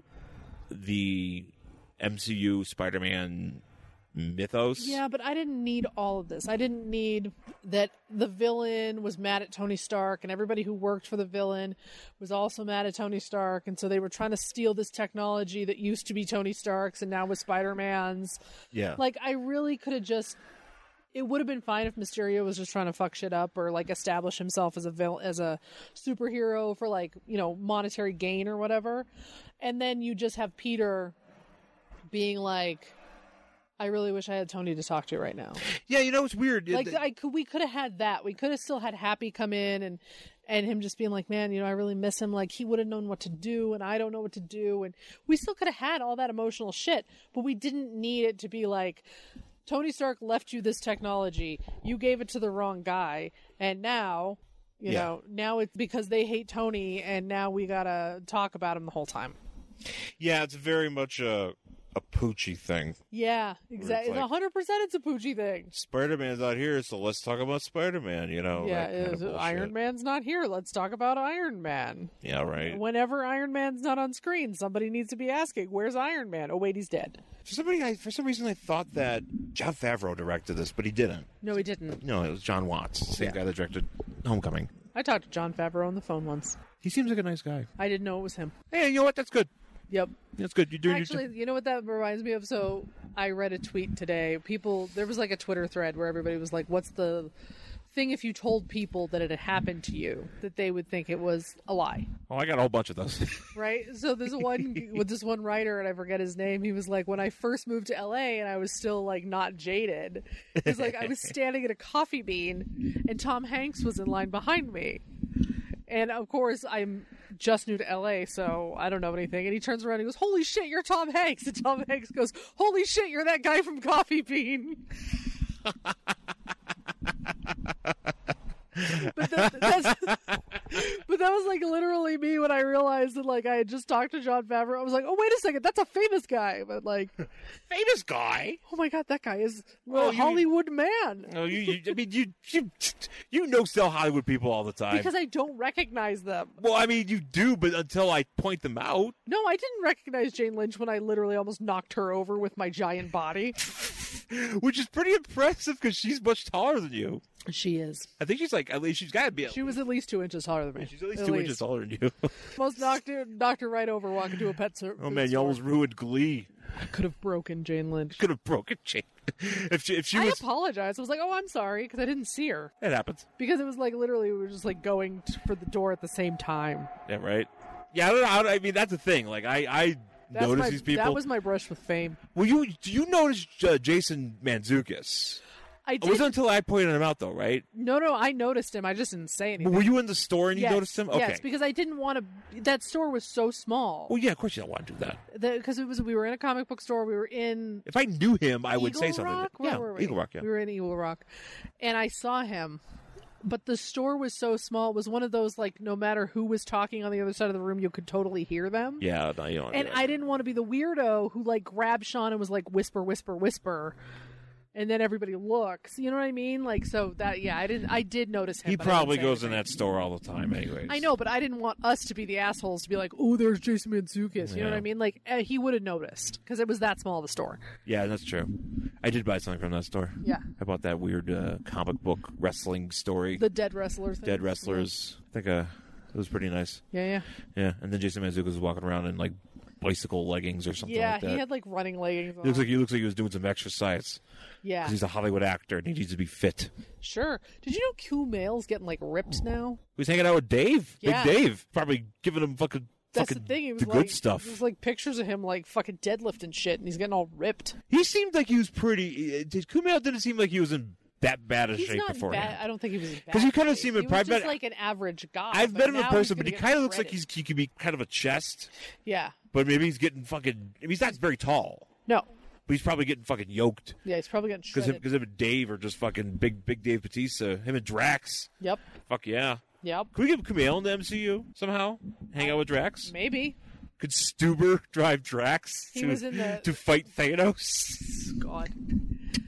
the M C U Spider-Man mythos. Yeah, but I didn't need all of this. I didn't need that the villain was mad at Tony Stark and everybody who worked for the villain was also mad at Tony Stark. And so they were trying to steal this technology that used to be Tony Stark's and now was Spider-Man's. Yeah. Like, I really could have just... It would have been fine if Mysterio was just trying to fuck shit up or, like, establish himself as a vil- as a superhero for, like, you know, monetary gain or whatever. And then you just have Peter being like... I really wish I had Tony to talk to right now. Yeah, you know, it's weird. Like, It- I could, we could have had that. We could have still had Happy come in and, and him just being like, man, you know, I really miss him. Like, he would have known what to do, and I don't know what to do. And we still could have had all that emotional shit, but we didn't need it to be like, Tony Stark left you this technology. You gave it to the wrong guy, and now, you Yeah. know, now it's because they hate Tony, and now we gotta talk about him the whole time. yeah, it's very much a a Poochie thing. Yeah, exactly. like- one hundred percent it's a Poochie thing. Spider-Man's out here, so let's talk about Spider-Man. You know, Yeah, that kind of is- bullshit. Iron Man's not here. Let's talk about Iron Man. Yeah, right. Whenever Iron Man's not on screen, somebody needs to be asking, "Where's Iron Man?" Oh wait, he's dead. For somebody, I, for some reason, I thought that Jon Favreau directed this, but he didn't. No, he didn't. No, it was John Watts, the same Yeah. guy that directed Homecoming. I talked to Jon Favreau on the phone once. He seems like a nice guy. I didn't know it was him. Hey, you know what? That's good. Yep. That's good. You're doing Actually, your you know what that reminds me of? So I read a tweet today. People, there was like a Twitter thread where everybody was like, "What's the thing if you told people that it had happened to you that they would think it was a lie?" Oh, I got a whole bunch of those. Right? So there's one with this one writer, and I forget his name. He was like, when I first moved to L A and I was still like not jaded, he's like, I was standing at a coffee bean and Tom Hanks was in line behind me. And of course, I'm just new to L A, so I don't know anything. And he turns around and he goes, "Holy shit, you're Tom Hanks!" And Tom Hanks goes, "Holy shit, you're that guy from Coffee Bean." But, that, that's, but that was like literally me when I realized that like I had just talked to Jon Favreau. I was like, "Oh wait a second, that's a famous guy." But like, Famous guy. oh my god, that guy is a Oh, you- Hollywood man. Oh, you, you, I mean, you, you, you know, still Hollywood people all the time. Because I don't recognize them. well, I mean, you do, but until I point them out, No, I didn't recognize Jane Lynch when I literally almost knocked her over with my giant body. which is pretty impressive because she's much taller than you. She is. I think she's like at least she's got to be. At She was at least two inches taller than me. She's at least two inches taller than you. Almost knocked her, knocked her right over walking to a pet store. Oh man, you almost ruined Glee. I could have broken Jane Lynch. Could have broken Jane. if she if she I was, apologized. I was like, "Oh, I'm sorry," because I didn't see her. it happens. Because it was like literally we were just like going t- for the door at the same time. Yeah, right. Yeah, I don't know. How, I mean, that's the thing. Like, I I That's notice my, these people. That was my brush with fame. Well, you do you notice uh, Jason Mantzoukas? I It did. wasn't until I pointed him out, though, right? No, no, I noticed him. I just didn't say anything. Were you in the store and you yes, noticed him? Okay. Yes, because I didn't want to. That store was so small. Well, yeah, of course you don't want to do that. Because it was we were in a comic book store. We were in If I knew him, I would Eagle say something. Rock? Where yeah, were we? Eagle Rock. Yeah. We were in Eagle Rock, and I saw him. But the store was so small. It was one of those like no matter who was talking on the other side of the room, you could totally hear them. Yeah, no, you don't. And do that. I didn't want to be the weirdo who like grabbed Sean and was like whisper, whisper, whisper, and then everybody looks. You know what I mean? Like so that yeah, I didn't. I did notice him. He but I didn't probably say goes in anything. that store all the time, anyways. I know, but I didn't want us to be the assholes to be like, "Oh, there's Jason Mantzoukas." You know what Yeah. I mean? Like uh, he would have noticed because it was that small of a store. Yeah, that's true. I did buy something from that store. Yeah, I bought that weird uh, comic book wrestling story. the dead wrestlers. Dead wrestlers. I think uh, it was pretty nice. Yeah, yeah, Yeah, and then Jason Mantzoukas was walking around in like bicycle leggings or something yeah. like that. He had like running leggings. On. He looks like he looks like he was doing some exercise yeah, because he's a Hollywood actor and he needs to be fit. sure. Did you know Kumail's getting like ripped now? He was hanging out with Dave, Yeah. Big Dave, probably giving him fucking That's fucking the thing. He was the like, good stuff. There's like pictures of him like fucking deadlifting shit, and he's getting all ripped. He seemed like he was pretty. Did Kumail didn't seem like he was in that bad a He's shape not beforehand. bad. I don't think he was in bad 'Cause you kinda shape. see him in He was private- just like an average guy. I've but met him in now person, he's but he gonna kind of get looks like shredded. he's he could be kind of a chest, Yeah. but maybe he's getting fucking. I mean, he's not very tall, No. but he's probably getting fucking yoked Yeah, he's probably getting because shredded. because him and Dave are just fucking big, big Dave Bautista. Him and Drax. Yep. Fuck yeah. Yep. Can we get Kumail in the M C U somehow? Hang out with Drax. Maybe. Could Stuber drive Drax He to, was in the- to fight Thanos? God.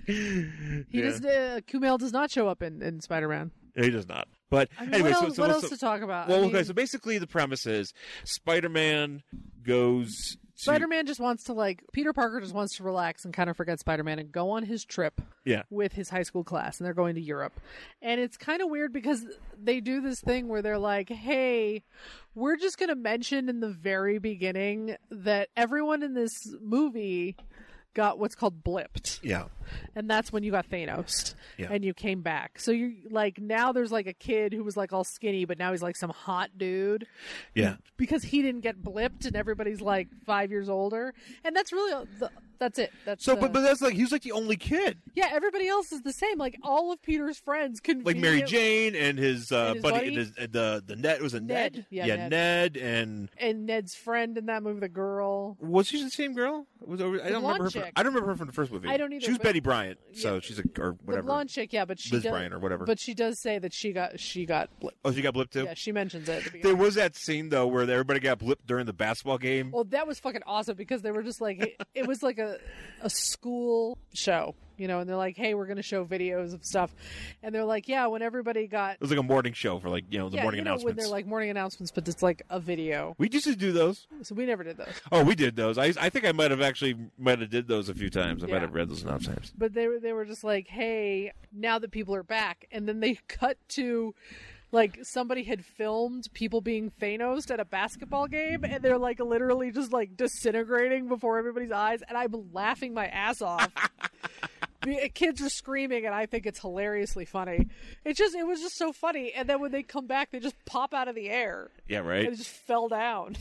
He Yeah. does. Uh, Kumail does not show up in, in Spider-Man. He does not. But I mean, anyway, what so, else, so, what so, else to talk about? well, I mean, okay. So basically, the premise is Spider-Man goes. To, Spider-Man just wants to like Peter Parker just wants to relax and kind of forget Spider-Man and go on his trip Yeah. with his high school class, and they're going to Europe. And it's kind of weird because they do this thing where they're like, "Hey, we're just going to mention in the very beginning that everyone in this movie got what's called blipped." Yeah. And that's when you got Thanos. Yeah. And you came back. So you like now there's like a kid who was like all skinny, but now he's like some hot dude. Yeah. Because he didn't get blipped and everybody's like five years older. And that's really the, that's it. That's So, the- but but that's like he was like the only kid, yeah, everybody else is the same. Like all of Peter's friends like Mary convenient- Jane and his, uh, And his buddy, buddy? and his, uh, the the Ned was a Ned, Ned. Yeah, Ned. Ned. and and Ned's friend in that movie, the girl. was she the same girl? Was over, I don't remember her. blonde From, chick. I don't remember her from the first movie. I don't either, She was but- Betty Bryant, so Yeah. she's a or whatever. The blonde chick, yeah, but she Liz does, Bryant or whatever. But she does say that she got she got blipped. Oh, she got blipped too. Yeah, she mentions it at the There beginning. was that scene though where everybody got blipped during the basketball game. Well, that was fucking awesome because they were just like, it, it was like a a school show, you know, and they're like, hey, we're going to show videos of stuff. And they're like, yeah, when everybody got, It was like a morning show for like you know the yeah, morning you know, when announcements. they're like morning announcements, but it's like a video. we used to do those. So we never did those. Oh, we did those. I I think I might have actually might have did those a few times. I Yeah. might have read those enough times. But they were, they were just like, hey, now that people are back. And then they cut to, like, somebody had filmed people being Thanos at a basketball game, and they're, like, literally just, like, disintegrating before everybody's eyes. And I'm laughing my ass off. The kids are screaming, and I think it's hilariously funny. It just, it was just so funny. And then when they come back, they just pop out of the air. Yeah, And right. it just fell down.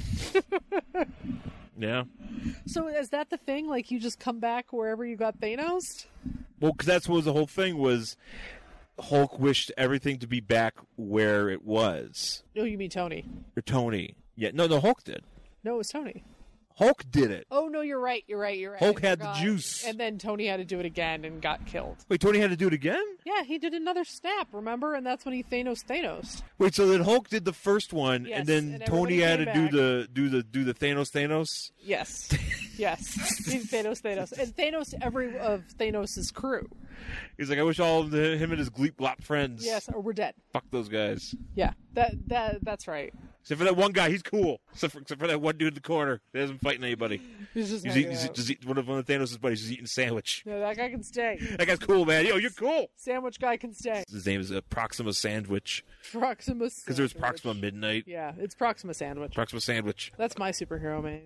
Yeah. So is that the thing? Like, you just come back wherever you got Thanos? Well, because that's what was the whole thing was. Hulk wished everything to be back where it was. No, you mean Tony. Or Tony. Yeah, no, no, Hulk did. No, it was Tony. Hulk did it. Oh, no, you're right. You're right. You're right. Hulk I had the forgot. juice. And then Tony had to do it again and got killed. Wait, Tony had to do it again? Yeah, he did another snap, remember? And that's when he Thanos Thanos. Wait, so then Hulk did the first one, Yes, and then and Tony had everybody to came do the do the do the Thanos Thanos. Yes. Yes. He's Thanos Thanos. And Thanos to every of Thanos' crew. He's like, I wish all of the, him and his Gleep Glop friends. Yes, or we're dead. Fuck those guys. Yeah. That that that's right. Except for that one guy, he's cool. Except for, except for that one dude in the corner that isn't fighting anybody. He's just He's hanging eating, he's out. just eating, one of one of Thanos' buddies is eating a sandwich. No, that guy can stay. That guy's cool, man. Yo, you're cool. Sandwich guy can stay. His name is uh, Proxima Sandwich Proxima because there was Sandwich. Proxima Midnight. Yeah, it's Proxima Sandwich. Proxima Sandwich. That's my superhero, man.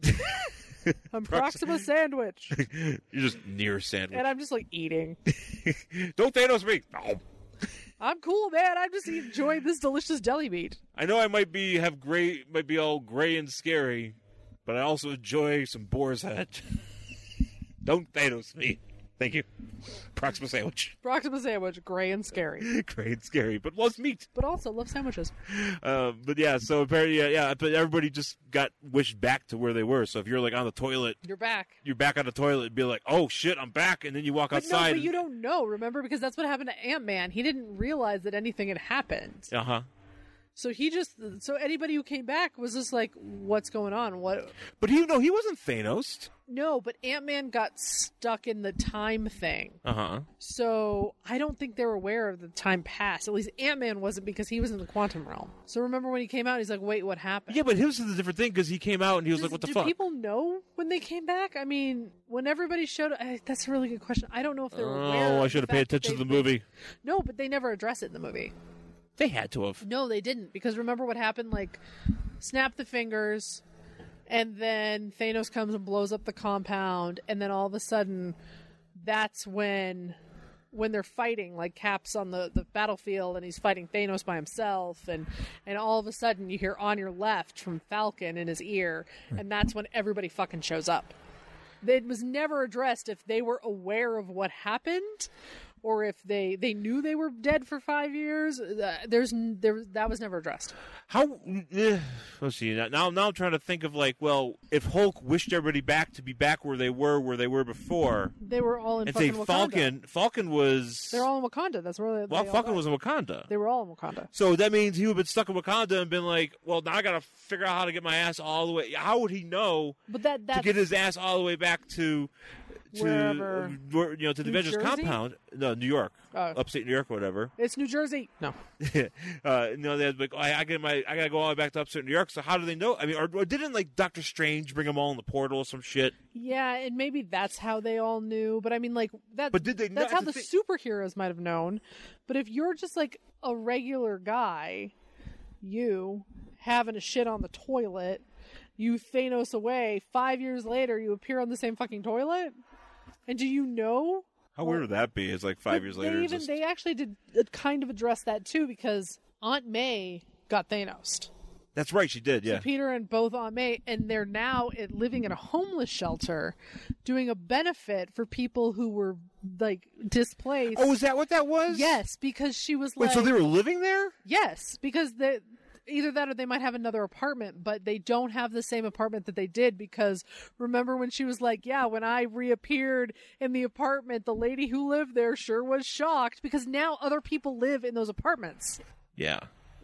I'm Proxima Sandwich. You're just near Sandwich. And I'm just like eating. Don't Thanos me. No. I'm cool, man. I'm just enjoying this delicious deli meat. I know I might be have gray, might be all gray and scary, but I also enjoy some boar's head. Don't Thanos me. Thank you. Proxima Sandwich. Proxima Sandwich, gray and scary. Gray and scary, but loves meat. But also love sandwiches. Uh, but yeah, so apparently, yeah, yeah, but everybody just got wished back to where they were. So if you're like on the toilet, You're back. you're back on the toilet and be like, oh shit, I'm back. And then you walk But no, outside. but you don't know, remember? Because that's what happened to Ant-Man. He didn't realize that anything had happened. Uh huh. So he just, so anybody who came back was just like, what's going on? What? But he, no, he wasn't Thanos. No, but Ant-Man got stuck in the time thing. Uh huh. So I don't think they're aware of the time past. At least Ant-Man wasn't because he was in the quantum realm. So remember when he came out, he's like, wait, what happened? Yeah, but his is a different thing because he came out and he was Does- like, what the do fuck? people know when they came back? I mean, when everybody showed I, that's a really good question. I don't know if they were aware. Oh, of I the should have paid fact that attention to the they- movie. No, but they never address it in the movie. They had to have. No, they didn't. Because remember what happened? Like, snap the fingers, and then Thanos comes and blows up the compound, and then all of a sudden, that's when when they're fighting, like Cap's on the, the battlefield and he's fighting Thanos by himself, and, and all of a sudden you hear on your left from Falcon in his ear, and that's when everybody fucking shows up. It was never addressed if they were aware of what happened or if they, they knew they were dead for five years. Uh, There's there that was never addressed. How? Eh, let's see. Now, now I'm trying to think of like, well, if Hulk wished everybody back to be back where they were, where they were before, They were all in and say fucking Wakanda. Falcon, Falcon was. They're all in Wakanda. That's where they, well, they all Falcon died. was in Wakanda. They were all in Wakanda. So that means he would have been stuck in Wakanda and been like, well, now I got to figure out how to get my ass all the way. How would he know But that to that's get his ass all the way back to to Wherever. uh, you know to the New Avengers Jersey? compound. No, New York, Oh. upstate New York, or whatever. It's New Jersey. No. uh, you know, they're like, oh, I, I get my, I gotta go all the way back to upstate New York. So how do they know? I mean, or, or didn't like Doctor Strange bring them all in the portal or some shit? Yeah, and maybe that's how they all knew. But I mean, like that. But did they know- That's how that's the the thing. superheroes might have known. But if you're just like a regular guy, you having a shit on the toilet, you Thanos away. Five years later, you appear on the same fucking toilet, and do you know? How weird would that be? It's like five But years they later. it's even just- they actually did uh, kind of address that too, because Aunt May got Thanos. That's right, she did. Yeah. So Peter and both Aunt May, and they're now at, living in a homeless shelter, doing a benefit for people who were like displaced. Oh, is that what that was? Yes, because she was Wait, like, so they were living there? yes, because the. Either that or they might have another apartment, but they don't have the same apartment that they did because remember when she was like, yeah, when I reappeared in the apartment, the lady who lived there sure was shocked because now other people live in those apartments. Yeah.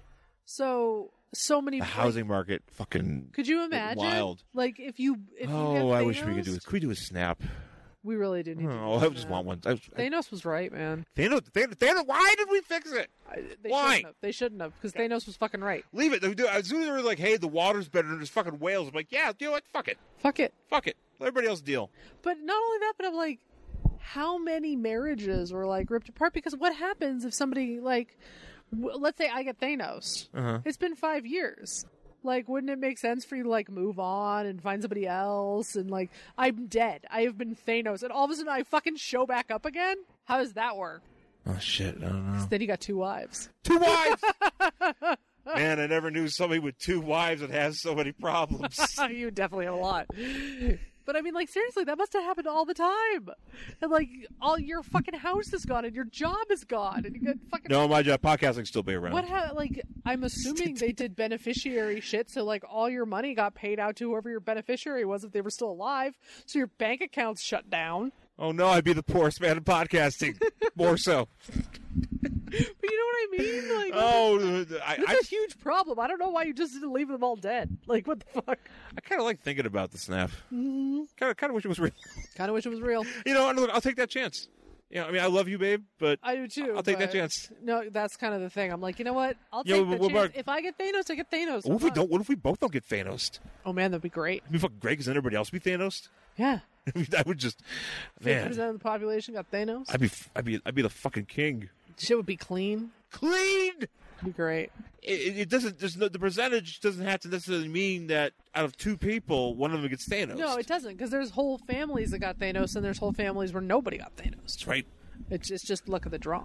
So, so many. The like, housing market, fucking. could you imagine? wild. Like if you. If you Oh, get I wish we could do Thanos- it. Could we do a snap? We really do need to. Oh, do I just that. want one. I, I, Thanos was right, man. Thanos, Thanos, Thanos, why did we fix it? I, they Why? Shouldn't have. They shouldn't have because Thanos was fucking right. Leave it. As soon as they were like, hey, the water's better than there's fucking whales, I'm like, yeah, do it. Fuck it. Fuck it. Fuck it. Let everybody else deal. But not only that, but I'm like, how many marriages were like ripped apart? Because what happens if somebody like, w- let's say I get Thanos. Uh-huh. It's been five years. Like, wouldn't it make sense for you to like move on and find somebody else? And like, I'm dead. I have been Thanos, and all of a sudden I fucking show back up again. How does that work? Oh, shit. I don't know. Then he got two wives. Two wives! Man, I never knew somebody with two wives that has so many problems. You definitely have a lot. But I mean, like, seriously, that must have happened all the time. And like, all your fucking house is gone, and your job is gone, and you got fucking. No, my job, podcasting still be around. What ha- like I'm assuming they did beneficiary shit, so like all your money got paid out to whoever your beneficiary was if they were still alive. So your bank accounts shut down. Oh, no, I'd be the poorest man in podcasting. More so. But you know what I mean? Like, Oh, I, it's I, a huge problem. I don't know why you just didn't leave them all dead. Like, what the fuck? I kind of like thinking about the snap. Mm-hmm. Kind of, kind of wish it was real. Kind of wish it was real. You know, look, I'll take that chance. You know, I mean, I love you, babe, but I do too. I'll take that but- chance. No, that's kind of the thing. I'm like, you know what? I'll Yeah, take what- the what chance. about- If I get Thanos, I get Thanos. What if we I'm don't? What if we both don't get Thanos? not- Oh man, that'd be great. I mean, fucking great, because then everybody else would be Thanos. Yeah. I mean, I would just, Fifty man, percent of the population got Thanos. I'd be, I'd be, I'd be the fucking king. Shit would be clean. Clean. It'd be great. It, it doesn't. There's no. The percentage doesn't have to necessarily mean that out of two people, one of them gets Thanos. No, it doesn't, because there's whole families that got Thanos, and there's whole families where nobody got Thanos. That's right. It's it's just luck of the draw.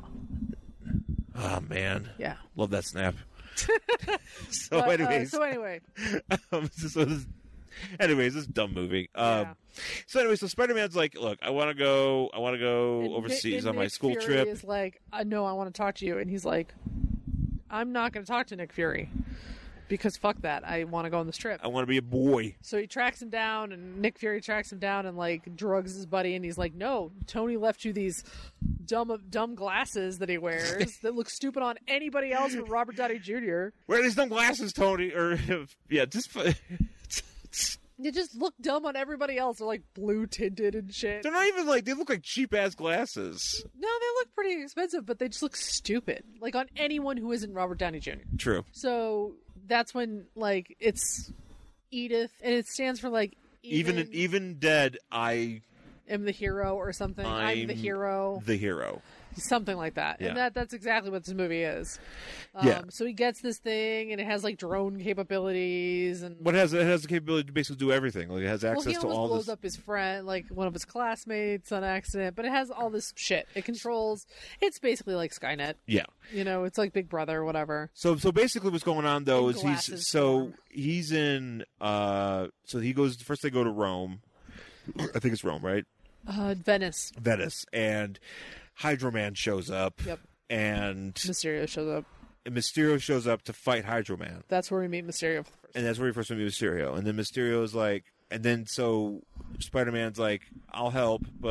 Oh man, Yeah. love that snap. so, But, uh, anyways, so anyway, um, so this, anyways, this dumb movie. Um, Yeah. So anyway, so Spider Man's like, look, I want to go. I want to go and overseas Nick- and on my Nick school Fury trip. Is like, I know I want to talk to you, and he's like, I'm not going to talk to Nick Fury because fuck that. I want to go on this trip. I want to be a boy. So he tracks him down, and Nick Fury tracks him down and like drugs his buddy, and he's like, "No, Tony left you these dumb dumb glasses that he wears that look stupid on anybody else but Robert Downey Junior Where are these dumb glasses, Tony? Or yeah, just They just look dumb on everybody else. They're like blue tinted and shit. they're not even like they look like cheap ass glasses. No, they look pretty expensive, but they just look stupid, like on anyone who isn't Robert Downey Junior True. So that's when like it's Edith, and it stands for like Even even, even dead, I am the hero or something. I'm, the I'm hero. the hero. Something like that. Yeah. And that that's exactly what this movie is. Um, Yeah. So he gets this thing, and it has like drone capabilities, and What has it has the capability to basically do everything. Like it has well, access he to almost all blows this. up his friend, like one of his classmates, on accident. But it has all this shit. It controls. It's basically like Skynet. Yeah. You know, it's like Big Brother or whatever. So so basically, what's going on though In is glasses he's so form. he's in. uh So he goes first. They go to Rome. I think it's Rome, right? Uh, Venice. Venice, and Hydro Man shows up. Yep. And Mysterio shows up. Mysterio shows up to fight Hydro Man. That's where we meet Mysterio for the first. And that's where he first meet Mysterio. And then Mysterio's like, and then so Spider Man's like, I'll help, but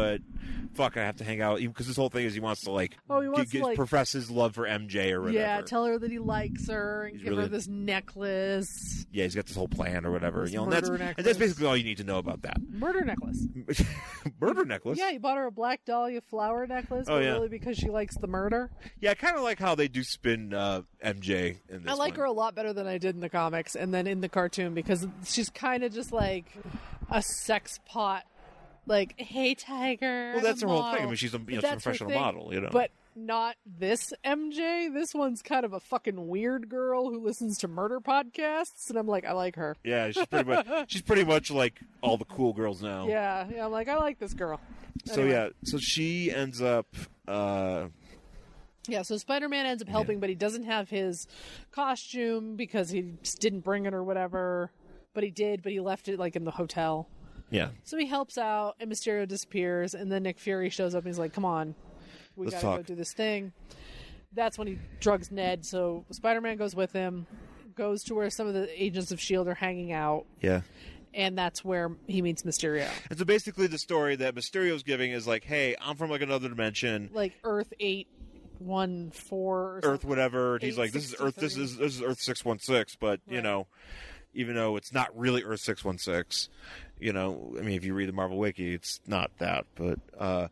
fuck, I have to hang out because this whole thing is he wants to like, Oh, he wants get, to, like- profess his love for M J or whatever. Yeah, tell her that he likes her and He's give really- her this necklace. Yeah, he's got this whole plan or whatever. This You know, and that's, murder and that's necklace. basically all you need to know about that. Murder necklace. Murder necklace. Yeah, he bought her a Black Dahlia flower necklace, Oh, but yeah. really because she likes the murder. Yeah, I kind of like how they do spin uh, M J in this I like one. her a lot better than I did in the comics and then in the cartoon because she's kind of just like a sex pot. Like, hey, Tiger. Well, that's I'm her a whole thing. I model. mean, she's a, you know, But she's a that's her professional thing. model, you know. But not this M J. This one's kind of a fucking weird girl who listens to murder podcasts, and I'm like, I like her. yeah, she's pretty much she's pretty much like all the cool girls now. Yeah, yeah. I'm like, I like this girl. So Anyway. yeah, so she ends up. Uh, Yeah, so Spider-Man ends up helping, but he doesn't have his costume because he just didn't bring it or whatever. But he did, but he left it like in the hotel. yeah, So he helps out, and Mysterio disappears, and then Nick Fury shows up and he's like, come on, we Let's gotta go talk. do this thing. That's when he drugs Ned, so Spider-Man goes with him, goes to where some of the agents of S H I E L D are hanging out, yeah. and that's where he meets Mysterio. And so basically, the story that Mysterio's giving is like, "Hey, I'm from like another dimension, Like Earth eight one four or Earth, something. whatever." And he's like, "This is Earth. This is this is Earth six one six." But you Right. know, even though it's not really Earth six one six, you know, I mean, if you read the Marvel Wiki, it's not that. But uh,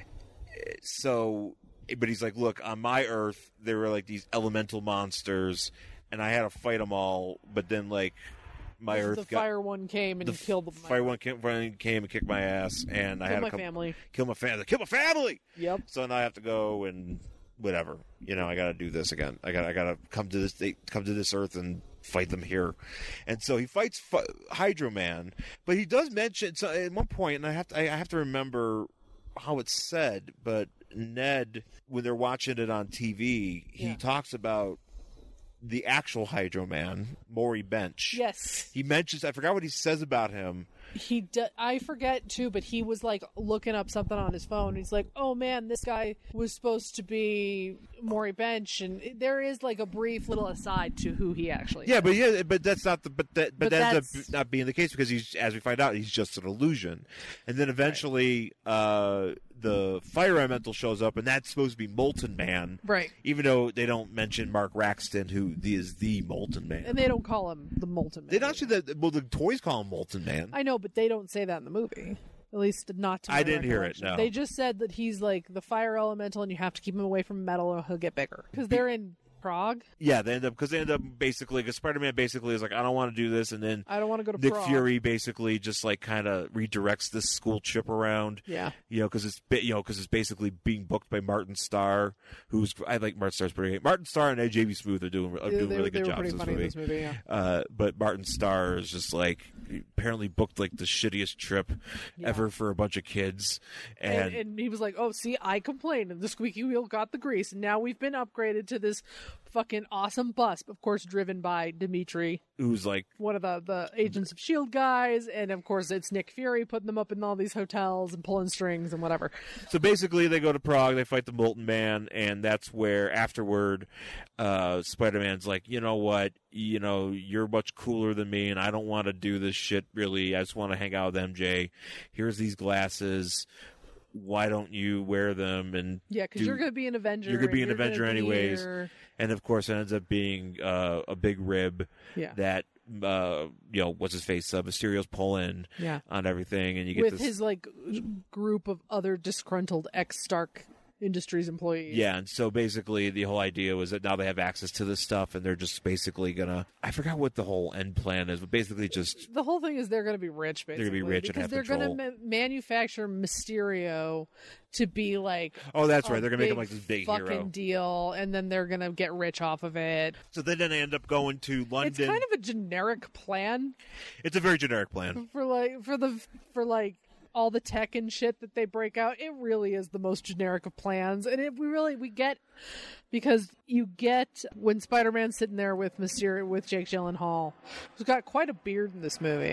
so, but he's like, "Look, on my Earth, there were like these elemental monsters, and I had to fight them all. But then, like, my the Earth got." fire one came and The he killed the fire one came, one came and kicked my ass, and I Killed had my to come, family. kill my family, kill my family. Yep. So now I have to go and whatever, you know, I got to do this again. I got, I got to come to this, they come to this Earth and fight them here. And so he fights F- Hydro Man, but he does mention so at one point, and I have to, I have to remember how it's said, but Ned, when they're watching it on T V, he Yeah. talks about the actual Hydro Man, Maury Bench. Yes. He mentions, I forgot what he says about him. He d- I forget too, but he was like looking up something on his phone. He's like, "Oh man, this guy was supposed to be Maury Bench," and there is like a brief little aside to who he actually. Yeah, is. but yeah, but that's not the but that but, But that ends that's- up not being the case because he's, as we find out, he's just an illusion, and then eventually uh, the fire elemental shows up, and that's supposed to be Molten Man, Right. even though they don't mention Mark Raxton, who the, is the Molten Man. And they don't call him the Molten Man. They don't actually that well, the toys call him Molten Man. I know, but they don't say that in the movie. At least not to my I didn't hear it, recollection. no. They just said that he's like the fire elemental, and you have to keep him away from metal, or he'll get bigger. Because they're in Prague. Yeah, they end up because they end up basically because Spider-Man basically is like, I don't want to do this, and then I don't want to go to Nick Prague. Fury basically just like kind of redirects this school trip around. Yeah. You know, because it's ba- you know because it's basically being booked by Martin Starr, who's I like Martin Starr's pretty great. Martin Starr and J B Smoove are doing are They- doing they, really they good were jobs pretty in this funny movie. in this movie. Yeah. Uh, but Martin Starr is just like apparently booked like the shittiest trip Yeah. ever for a bunch of kids, And, and, and he was like, "Oh, see, I complained, and the squeaky wheel got the grease, and now we've been upgraded to this fucking awesome bus, of course, driven by Dimitri, who's like one of the the Agents of S H I E L D guys, and of course, it's Nick Fury putting them up in all these hotels and pulling strings and whatever." so basically they go to Prague, they fight the Molten Man, and that's where afterward, uh, Spider-Man's like, you know what, you know, you're much cooler than me, and I don't want to do this shit really. I just want to hang out with M J. Here's these glasses. Why don't you wear them? And Yeah, because do- you're going to be an Avenger. you're gonna be and an you're Avenger gonna be anyways. here. and of course it ends up being uh, a big rib Yeah, that uh, you know what's his face uh, Mysterio's pulling yeah. on everything, and you get With this. his like group of other disgruntled ex-Stark Industries employees. Yeah, and so basically the whole idea was that now they have access to this stuff, and they're just basically gonna. I forgot what the whole end plan is, but basically just The whole thing is they're going to be rich, basically. gonna be rich and because have they're control. to ma- manufacture Mysterio to be like. oh, that's a right, they're gonna make him big like this big fucking hero. deal, and then they're going to get rich off of it. So they then end up going to London. It's kind of a generic plan It's a very generic plan. for like for the for like all the tech and shit that they break out. It really is the most generic of plans, and it, we really we get because you get when Spider-Man's sitting there with Mysterio with Jake Gyllenhaal, who's got quite a beard in this movie.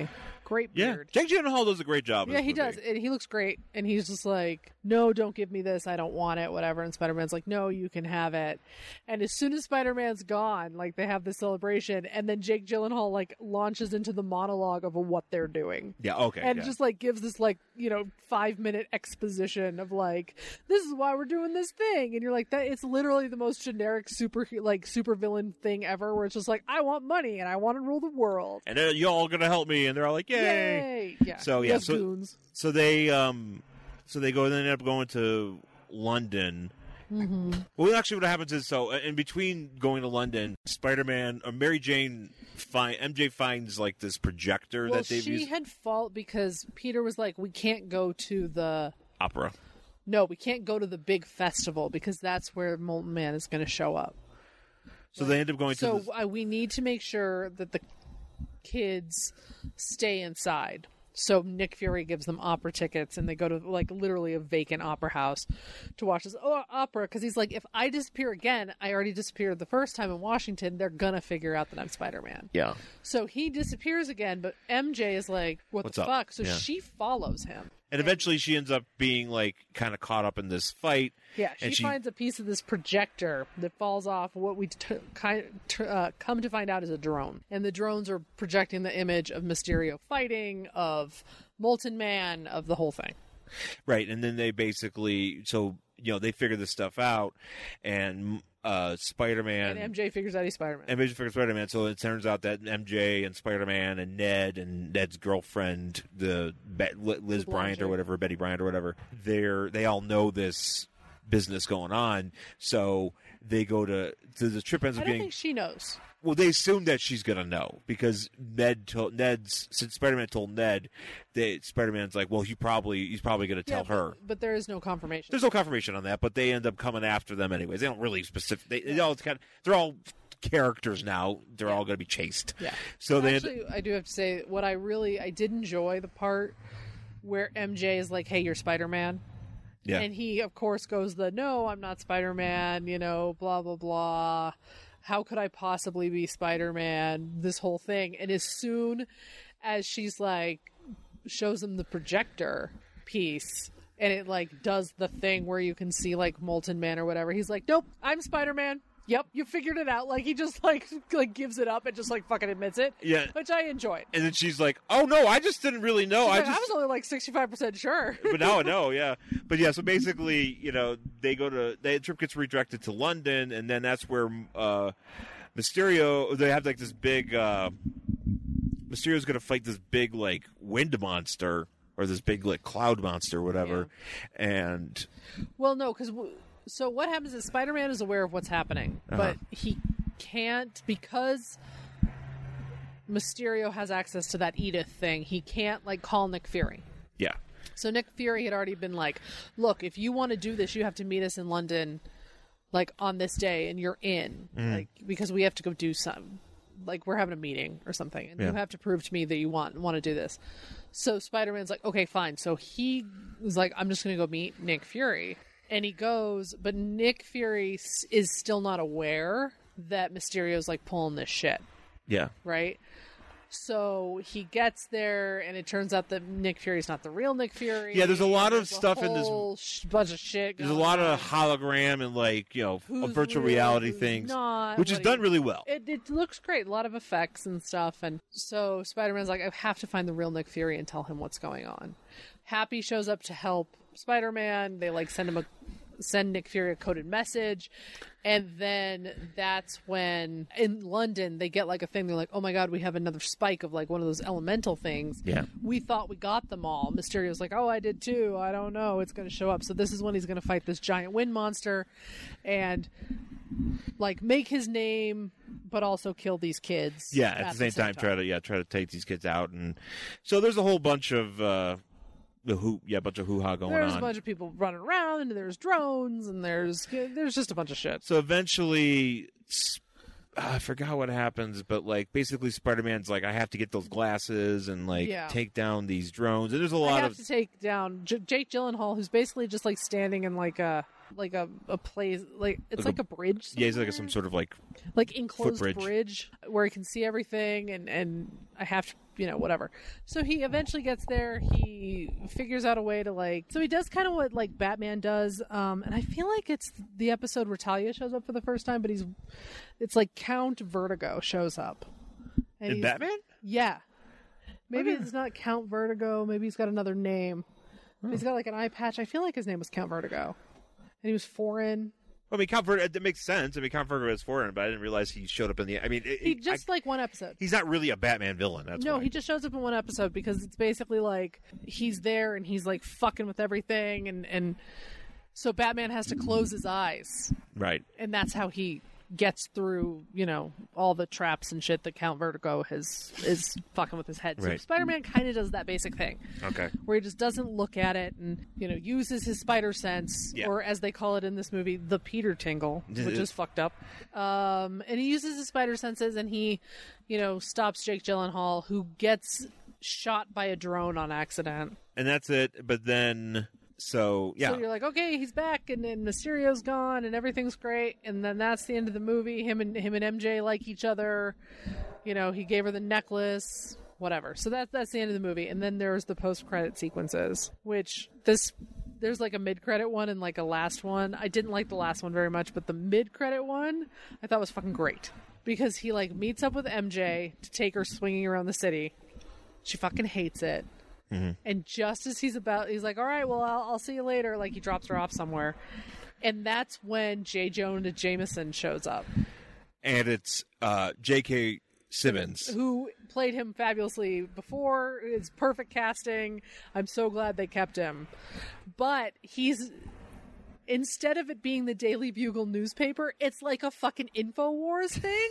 great Yeah, beard. Jake Gyllenhaal does a great job. in Yeah, this he movie. does, and he looks great. And he's just like, "No, don't give me this. I don't want it. Whatever." And Spider-Man's like, "No, you can have it." And as soon as Spider-Man's gone, like they have this celebration, and then Jake Gyllenhaal like launches into the monologue of what they're doing. Yeah, okay. And yeah. just like gives this like, you know, five minute exposition of like, this is why we're doing this thing. And you're like, that it's literally the most generic super like super villain thing ever, where it's just like, I want money and I want to rule the world. And then you all gonna help me, and they're all like, "Yay!" Yay! Yeah. So yeah, Yes, so goons. so they um, so they go. They end up going to London. Mm-hmm. Well, actually, what happens is, so in between going to London, Spider-Man or Mary Jane find M J finds like this projector Well, that they've she used. had fault because Peter was like, we can't go to the Opera. no, we can't go to the big festival because that's where Molten Man is going to show up. So they end up going So to. This, uh, we need to make sure that the kids stay inside. So Nick Fury gives them opera tickets, and they go to like literally a vacant opera house to watch this oh, opera. Because he's like, if I disappear again, I already disappeared the first time in Washington. They're gonna figure out that I'm Spider-Man. yeah. So he disappears again, but M J is like, what What's the up? fuck? So Yeah. she follows him. And eventually, she ends up being like kind of caught up in this fight. Yeah, she, and she finds a piece of this projector that falls off what we t- kind t- uh, come to find out is a drone. And the drones are projecting the image of Mysterio fighting, of Molten Man, of the whole thing. Right, and then they basically, so you know, they figure this stuff out, and uh, Spider-Man And M J figures out he's Spider-Man. M J figures Spider-Man. So it turns out that M J and Spider-Man and Ned and Ned's girlfriend, the Be- Liz The blonde Bryant or chick. whatever, Betty Bryant or whatever, they're they all know this business going on. So they go to, to the trip ends I up don't getting. think she knows. Well, they assume that she's gonna know because Ned told Ned's since Spider-Man told Ned that Spider-Man's like, well, he probably he's probably gonna tell Yeah, but- her. But there is no confirmation. There's no confirmation on that, but they end up coming after them anyways. They don't really specific. They, they all kind of, they're all characters now. They're all going to be chased. Yeah. So they Actually, I do have to say, what I really, I did enjoy the part where M J is like, hey, you're Spider-Man. yeah And he, of course, goes the, no, I'm not Spider-Man, you know, blah, blah, blah. How could I possibly be Spider-Man? This whole thing. And as soon as she's like, shows him the projector piece, and it like does the thing where you can see like Molten Man or whatever, he's like, nope, I'm Spider-Man. Yep, you figured it out. Like he just like like gives it up and just like fucking admits it. Yeah. Which I enjoyed. and then she's like, oh no, I just didn't really know. I Like, I, just was only like sixty-five percent sure. but now I know, yeah. But yeah, so basically, you know, they go to the trip gets redirected to London, and then that's where uh, Mysterio. They have like this big. Uh, Mysterio's going to fight this big like wind monster or this big like cloud monster, or whatever, and Well, no, because w- so what happens is Spider-Man is aware of what's happening, Uh-huh. but he can't because Mysterio has access to that Edith thing. He can't like call Nick Fury. yeah, So Nick Fury had already been like, "Look, if you want to do this, you have to meet us in London, like on this day, and you're in, Mm. like because we have to go do some, like we're having a meeting or something, and Yeah. you have to prove to me that you want want to do this." So Spider-Man's like, "Okay, fine." So he was like, "I'm just going to go meet Nick Fury," and he goes, but Nick Fury s- is still not aware that Mysterio's like pulling this shit. yeah. Right? So he gets there, and it turns out that Nick Fury's not the real Nick Fury. Yeah, there's a lot and of there's a stuff in this- whole sh- bunch of shit. There's a going lot on. of hologram and like you know Who's virtual real, reality who's things, not, which is what done he- really well. It, it looks great. A lot of effects and stuff. And so Spider-Man's like, I have to find the real Nick Fury and tell him what's going on. Happy shows up to help Spider-Man. They like send him a send Nick Fury a coded message, and then that's when in London they get like a thing. They're like, oh my god, we have another spike of like one of those elemental things. Yeah. We thought we got them all. Mysterio's like, oh, I did too. I don't know. It's going to show up. So this is when he's going to fight this giant wind monster and like make his name, but also kill these kids. Yeah, at, the same, time, try to yeah try to take these kids out, and so there's a whole bunch of uh, the who yeah bunch of hoo ha going There's on. a bunch of people running around, and there's drones, and there's there's just a bunch of shit. So eventually, s- I forgot what happens, but like basically, Spider-Man's like, I have to get those glasses and like Yeah. take down these drones. And there's a I lot have of to take down J- Jake Gyllenhaal, who's basically just like standing in like a like a, a place, like it's like, Like a, a bridge. Yeah, he's like somewhere. some sort of like like enclosed footbridge. bridge where he can see everything, and and I have to, you know, whatever. So he eventually gets there. He figures out a way to like. So he does kind of what like Batman does, um, and I feel like it's the episode where Talia shows up for the first time, but he's, it's like Count Vertigo shows up. And in he's- Batman. Yeah. Maybe Okay. it's not Count Vertigo. Maybe he's got another name. He's got like an eye patch. I feel like his name was Count Vertigo, and he was foreign. I mean, Count Vertigo, it makes sense. I mean, Count Vertigo is foreign, but I didn't realize he showed up in the. I mean, it, He it- just I- like one episode. he's not really a Batman villain. That's No, why. he just shows up in one episode because it's basically like he's there and he's like fucking with everything, and and so Batman has to close his eyes, right. and that's how he gets through, you know, all the traps and shit that Count Vertigo has is fucking with his head. So Right. Spider-Man kind of does that basic thing. Okay. Where he just doesn't look at it and, you know, uses his spider sense, Yeah. or as they call it in this movie, the Peter Tingle, which is fucked up. Um, and he uses his spider senses, and he, you know, stops Jake Gyllenhaal, who gets shot by a drone on accident. And that's it. But then, so yeah, So you're like, okay, he's back, and then Mysterio's gone, and everything's great, and then that's the end of the movie. Him and him and M J like each other. You know, he gave her the necklace, whatever. So that's that's the end of the movie, and then there's the post credit sequences, which this there's like a mid credit one and like a last one. I didn't like the last one very much, but the mid credit one I thought was fucking great because he like meets up with M J to take her swinging around the city. She fucking hates it. Mm-hmm. And just as he's about, he's like, all right, well, I'll, I'll see you later. Like, he drops her off somewhere. And that's when J. Jonah Jameson shows up, and it's uh, J K. Simmons. who played him fabulously before. It's perfect casting. I'm so glad they kept him. But he's, instead of it being the Daily Bugle newspaper, it's like a fucking InfoWars thing.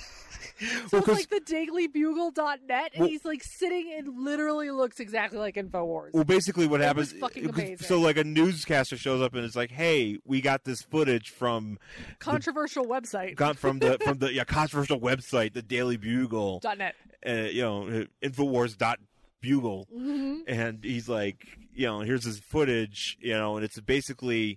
So Well, it's 'cause- like the daily bugle dot net, and Well- he's like sitting and literally looks exactly like InfoWars. Well, basically, what It happens? was fucking it- amazing. So, like, a newscaster shows up and it's like, "Hey, we got this footage from Controversial website. got from the from the yeah, controversial website, the Daily Bugle, Dot net. uh, you know, uh, Infowars dot Bugle," Mm-hmm. and he's like, you know, here's his footage, you know, and it's basically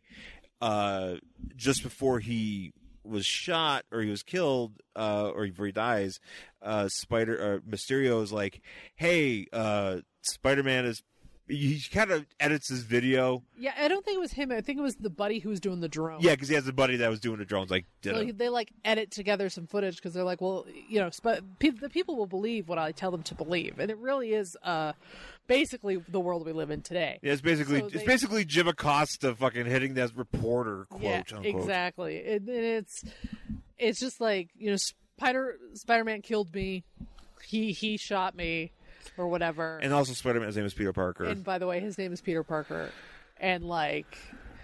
uh, just before he was shot or he was killed uh, or before he dies, uh, Spider or Mysterio is like, "Hey, uh, Spider-Man is." He kind of edits his video. Yeah, I don't think it was him. I think it was the buddy who was doing the drone. Yeah, because he has a buddy that was doing the drones. Like, did So it. they like edit together some footage because they're like, well, you know, sp- pe- the people will believe what I tell them to believe, and it really is uh, basically the world we live in today. Yeah, it's basically So it's they- basically Jim Acosta fucking hitting that reporter quote yeah, unquote. exactly. It, and it's it's just like, you know, Spider Spider-Man killed me. He he shot me, or whatever. And also, Spider-Man's name is Peter Parker. And by the way, his name is Peter Parker. And like,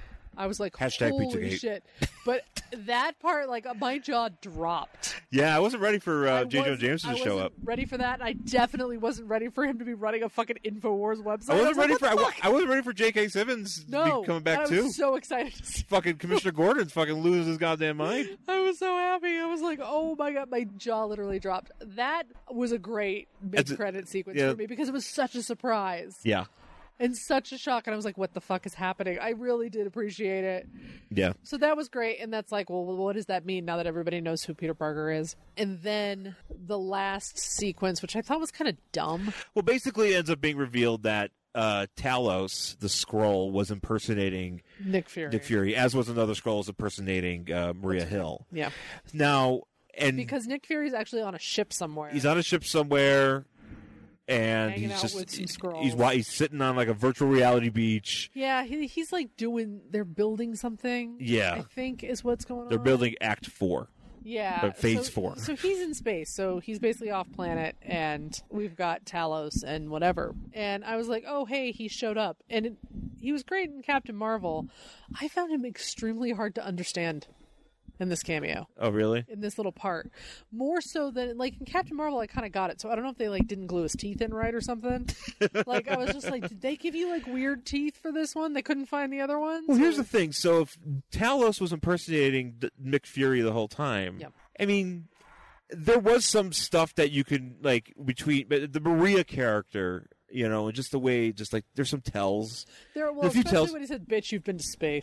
I was like, Hashtag holy Pizzagate. shit. But that part, like, my jaw dropped. yeah, I wasn't ready for I uh, J. Jonah wasn't- Jameson I to show wasn't up. ready for that. I definitely wasn't ready for him to be running a fucking InfoWars website. I wasn't was like, ready what for I, the wa- fuck? I wasn't ready for J K. Simmons to No, be coming back I was too. so excited to see. Fucking Commissioner Gordon's fucking losing his goddamn mind. I was so happy. I was like, oh my god, my jaw literally dropped. That was a great It's a- mid-credit sequence yeah. for me because it was such a surprise Yeah, and such a shock. And I was like, what the fuck is happening? I really did appreciate it. yeah. So that was great, and that's like, well, what does that mean now that everybody knows who Peter Parker is? And then the last sequence, which I thought was kind of dumb. Well, basically, it ends up being revealed that uh, Talos, the Skrull, was impersonating Nick Fury. Nick Fury, as was another Skrull was impersonating uh, Maria Hill. Yeah. Now, and Because Nick Fury's actually on a ship somewhere. he's on a ship somewhere, and Hanging he's out just with some Skrulls. he's wa- he's sitting on like a virtual reality beach. Yeah, he, he's like doing, they're building something. Yeah. I think is what's going on. They're building Act Four. Yeah. uh, phase so, four. So he's in space. So he's basically off planet, and we've got Talos and whatever. And I was like, oh, hey, he showed up. And it, he was great in Captain Marvel. I found him extremely hard to understand in this cameo, Oh, really? in this little part. More so than, like, in Captain Marvel, I kind of got it. So I don't know if they, like, didn't glue his teeth in right or something. Like, I was just like, did they give you, like, weird teeth for this one? They couldn't find the other ones? Well, here's Or- the thing. So if Talos was impersonating D- Nick Fury the whole time, Yep. I mean, there was some stuff that you could like between but the Maria character, you know, and just the way, just like there's some tells. There, well, If you especially tell- when he said, bitch, you've been to space.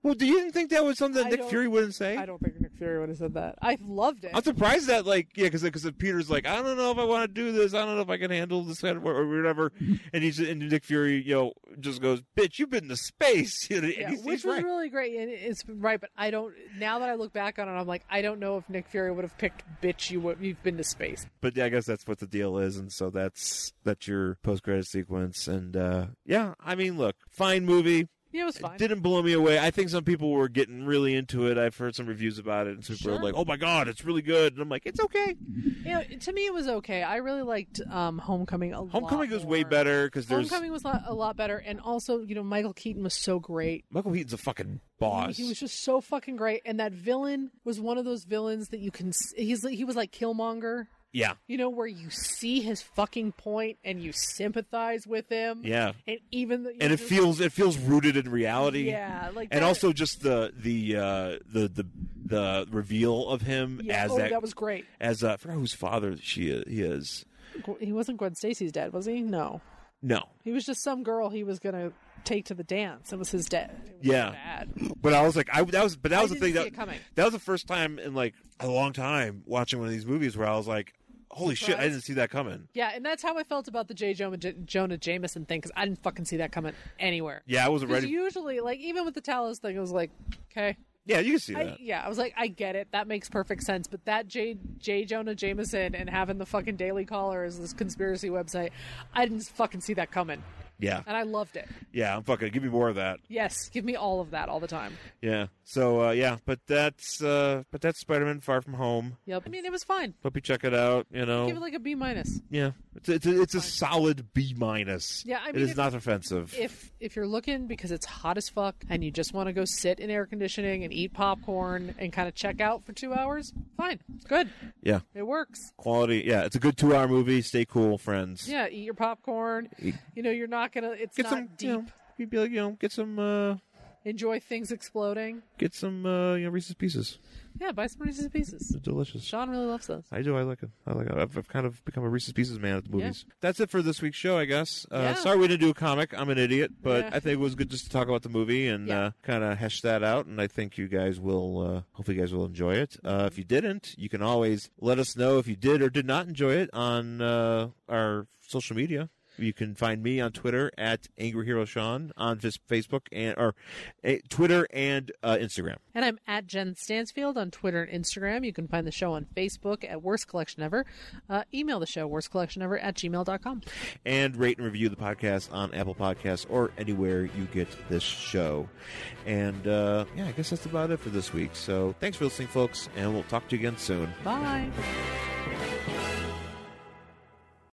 Well, do you didn't think that was something that I Nick don't- Fury wouldn't say? I don't think Nick Fury would have said that. I loved it. I'm surprised that, like, yeah, because because Peter's like, I don't know if I want to do this. I don't know if I can handle this kind of or whatever. And he's and Nick Fury, you know, just goes, "Bitch, you've been to space," you know, and Yeah, he's, which he's was right. really great, and it's right. But I don't. Now that I look back on it, I'm like, I don't know if Nick Fury would have picked "bitch, you would, you've been to space." But yeah, I guess that's what the deal is, and so that's that's your post credit sequence. And uh, yeah, I mean, look, fine movie. Yeah, it was fine. It didn't blow me away. I think some people were getting really into it. I've heard some reviews about it, and some people Sure. are like, "Oh my god, it's really good." And I'm like, "It's okay." You know, to me, it was okay. I really liked um, Homecoming a lot. Homecoming was way more. better because there's Homecoming was lot- a lot better, and also, you know, Michael Keaton was so great. Michael Keaton's a fucking boss. He was just so fucking great, and that villain was one of those villains that you can. s- He's like- he was like Killmonger. yeah, You know, where you see his fucking point and you sympathize with him. yeah, And even the, and it feels it feels rooted in reality. yeah, like And that- also just the the uh, the the the reveal of him yeah, as oh, that, that was great. as uh, I forgot whose father she is, he is. He wasn't Gwen Stacy's dad, was he? No, No, he was just some girl he was gonna take to the dance. It was his dad. It was Yeah. his dad. but I was like, I that was but that I was the didn't thing see that it coming. that was the first time in like a long time watching one of these movies where I was like, holy shit, I Surprised? didn't see that coming. Yeah, and that's how I felt about the J. Jonah, Jonah Jameson thing because I didn't fucking see that coming anywhere. Yeah, I wasn't Because ready. usually, like even with the Talos thing, it was like, okay, Yeah, you can see I, that. yeah, I was like, I get it, that makes perfect sense. But that J. J. Jonah Jameson and having the fucking Daily Caller as this conspiracy website, I didn't fucking see that coming, Yeah, and I loved it. yeah, I'm fucking give me more of that. Yes, give me all of that all the time. Yeah. So uh, yeah, but that's uh, but that's Spider-Man: Far From Home. Yep. I mean, it was fine. Hope you check it out. You know, Give it like a B minus. yeah, it's a, it's a, it's a solid B minus. Yeah, I it mean, is if- not offensive. If if you're looking because it's hot as fuck and you just want to go sit in air conditioning and eat popcorn and kind of check out for two hours, fine, it's good. yeah, It works. quality. Yeah, it's a good two-hour movie. Stay cool, friends. Yeah, eat your popcorn. Eat- You know, you're not gonna. It's Get not some deep. You know, you'd be like, you know, get some, uh, Enjoy things exploding. get some, uh, you know, Reese's Pieces. Yeah, buy some Reese's Pieces. They're delicious. Sean really loves those. I do. I like it. I like it. I've, I've kind of become a Reese's Pieces man at the Yeah. movies. That's it for this week's show, I guess. Uh, Yeah. Sorry we didn't do a comic. I'm an idiot, but Yeah. I think it was good just to talk about the movie and Yeah. uh, kind of hash that out. And I think you guys will, uh, hopefully, you guys will enjoy it. Uh, if you didn't, you can always let us know if you did or did not enjoy it on uh, our social media. You can find me on Twitter at Angry Hero Sean on Vis- Facebook and or uh, Twitter and uh, Instagram. And I'm at Jen Stansfield on Twitter and Instagram. You can find the show on Facebook at Worst Collection Ever. Uh, email the show, worstcollectionever at gmail dot com. And rate and review the podcast on Apple Podcasts or anywhere you get this show. And uh, yeah, I guess that's about it for this week. So thanks for listening, folks, and we'll talk to you again soon. Bye.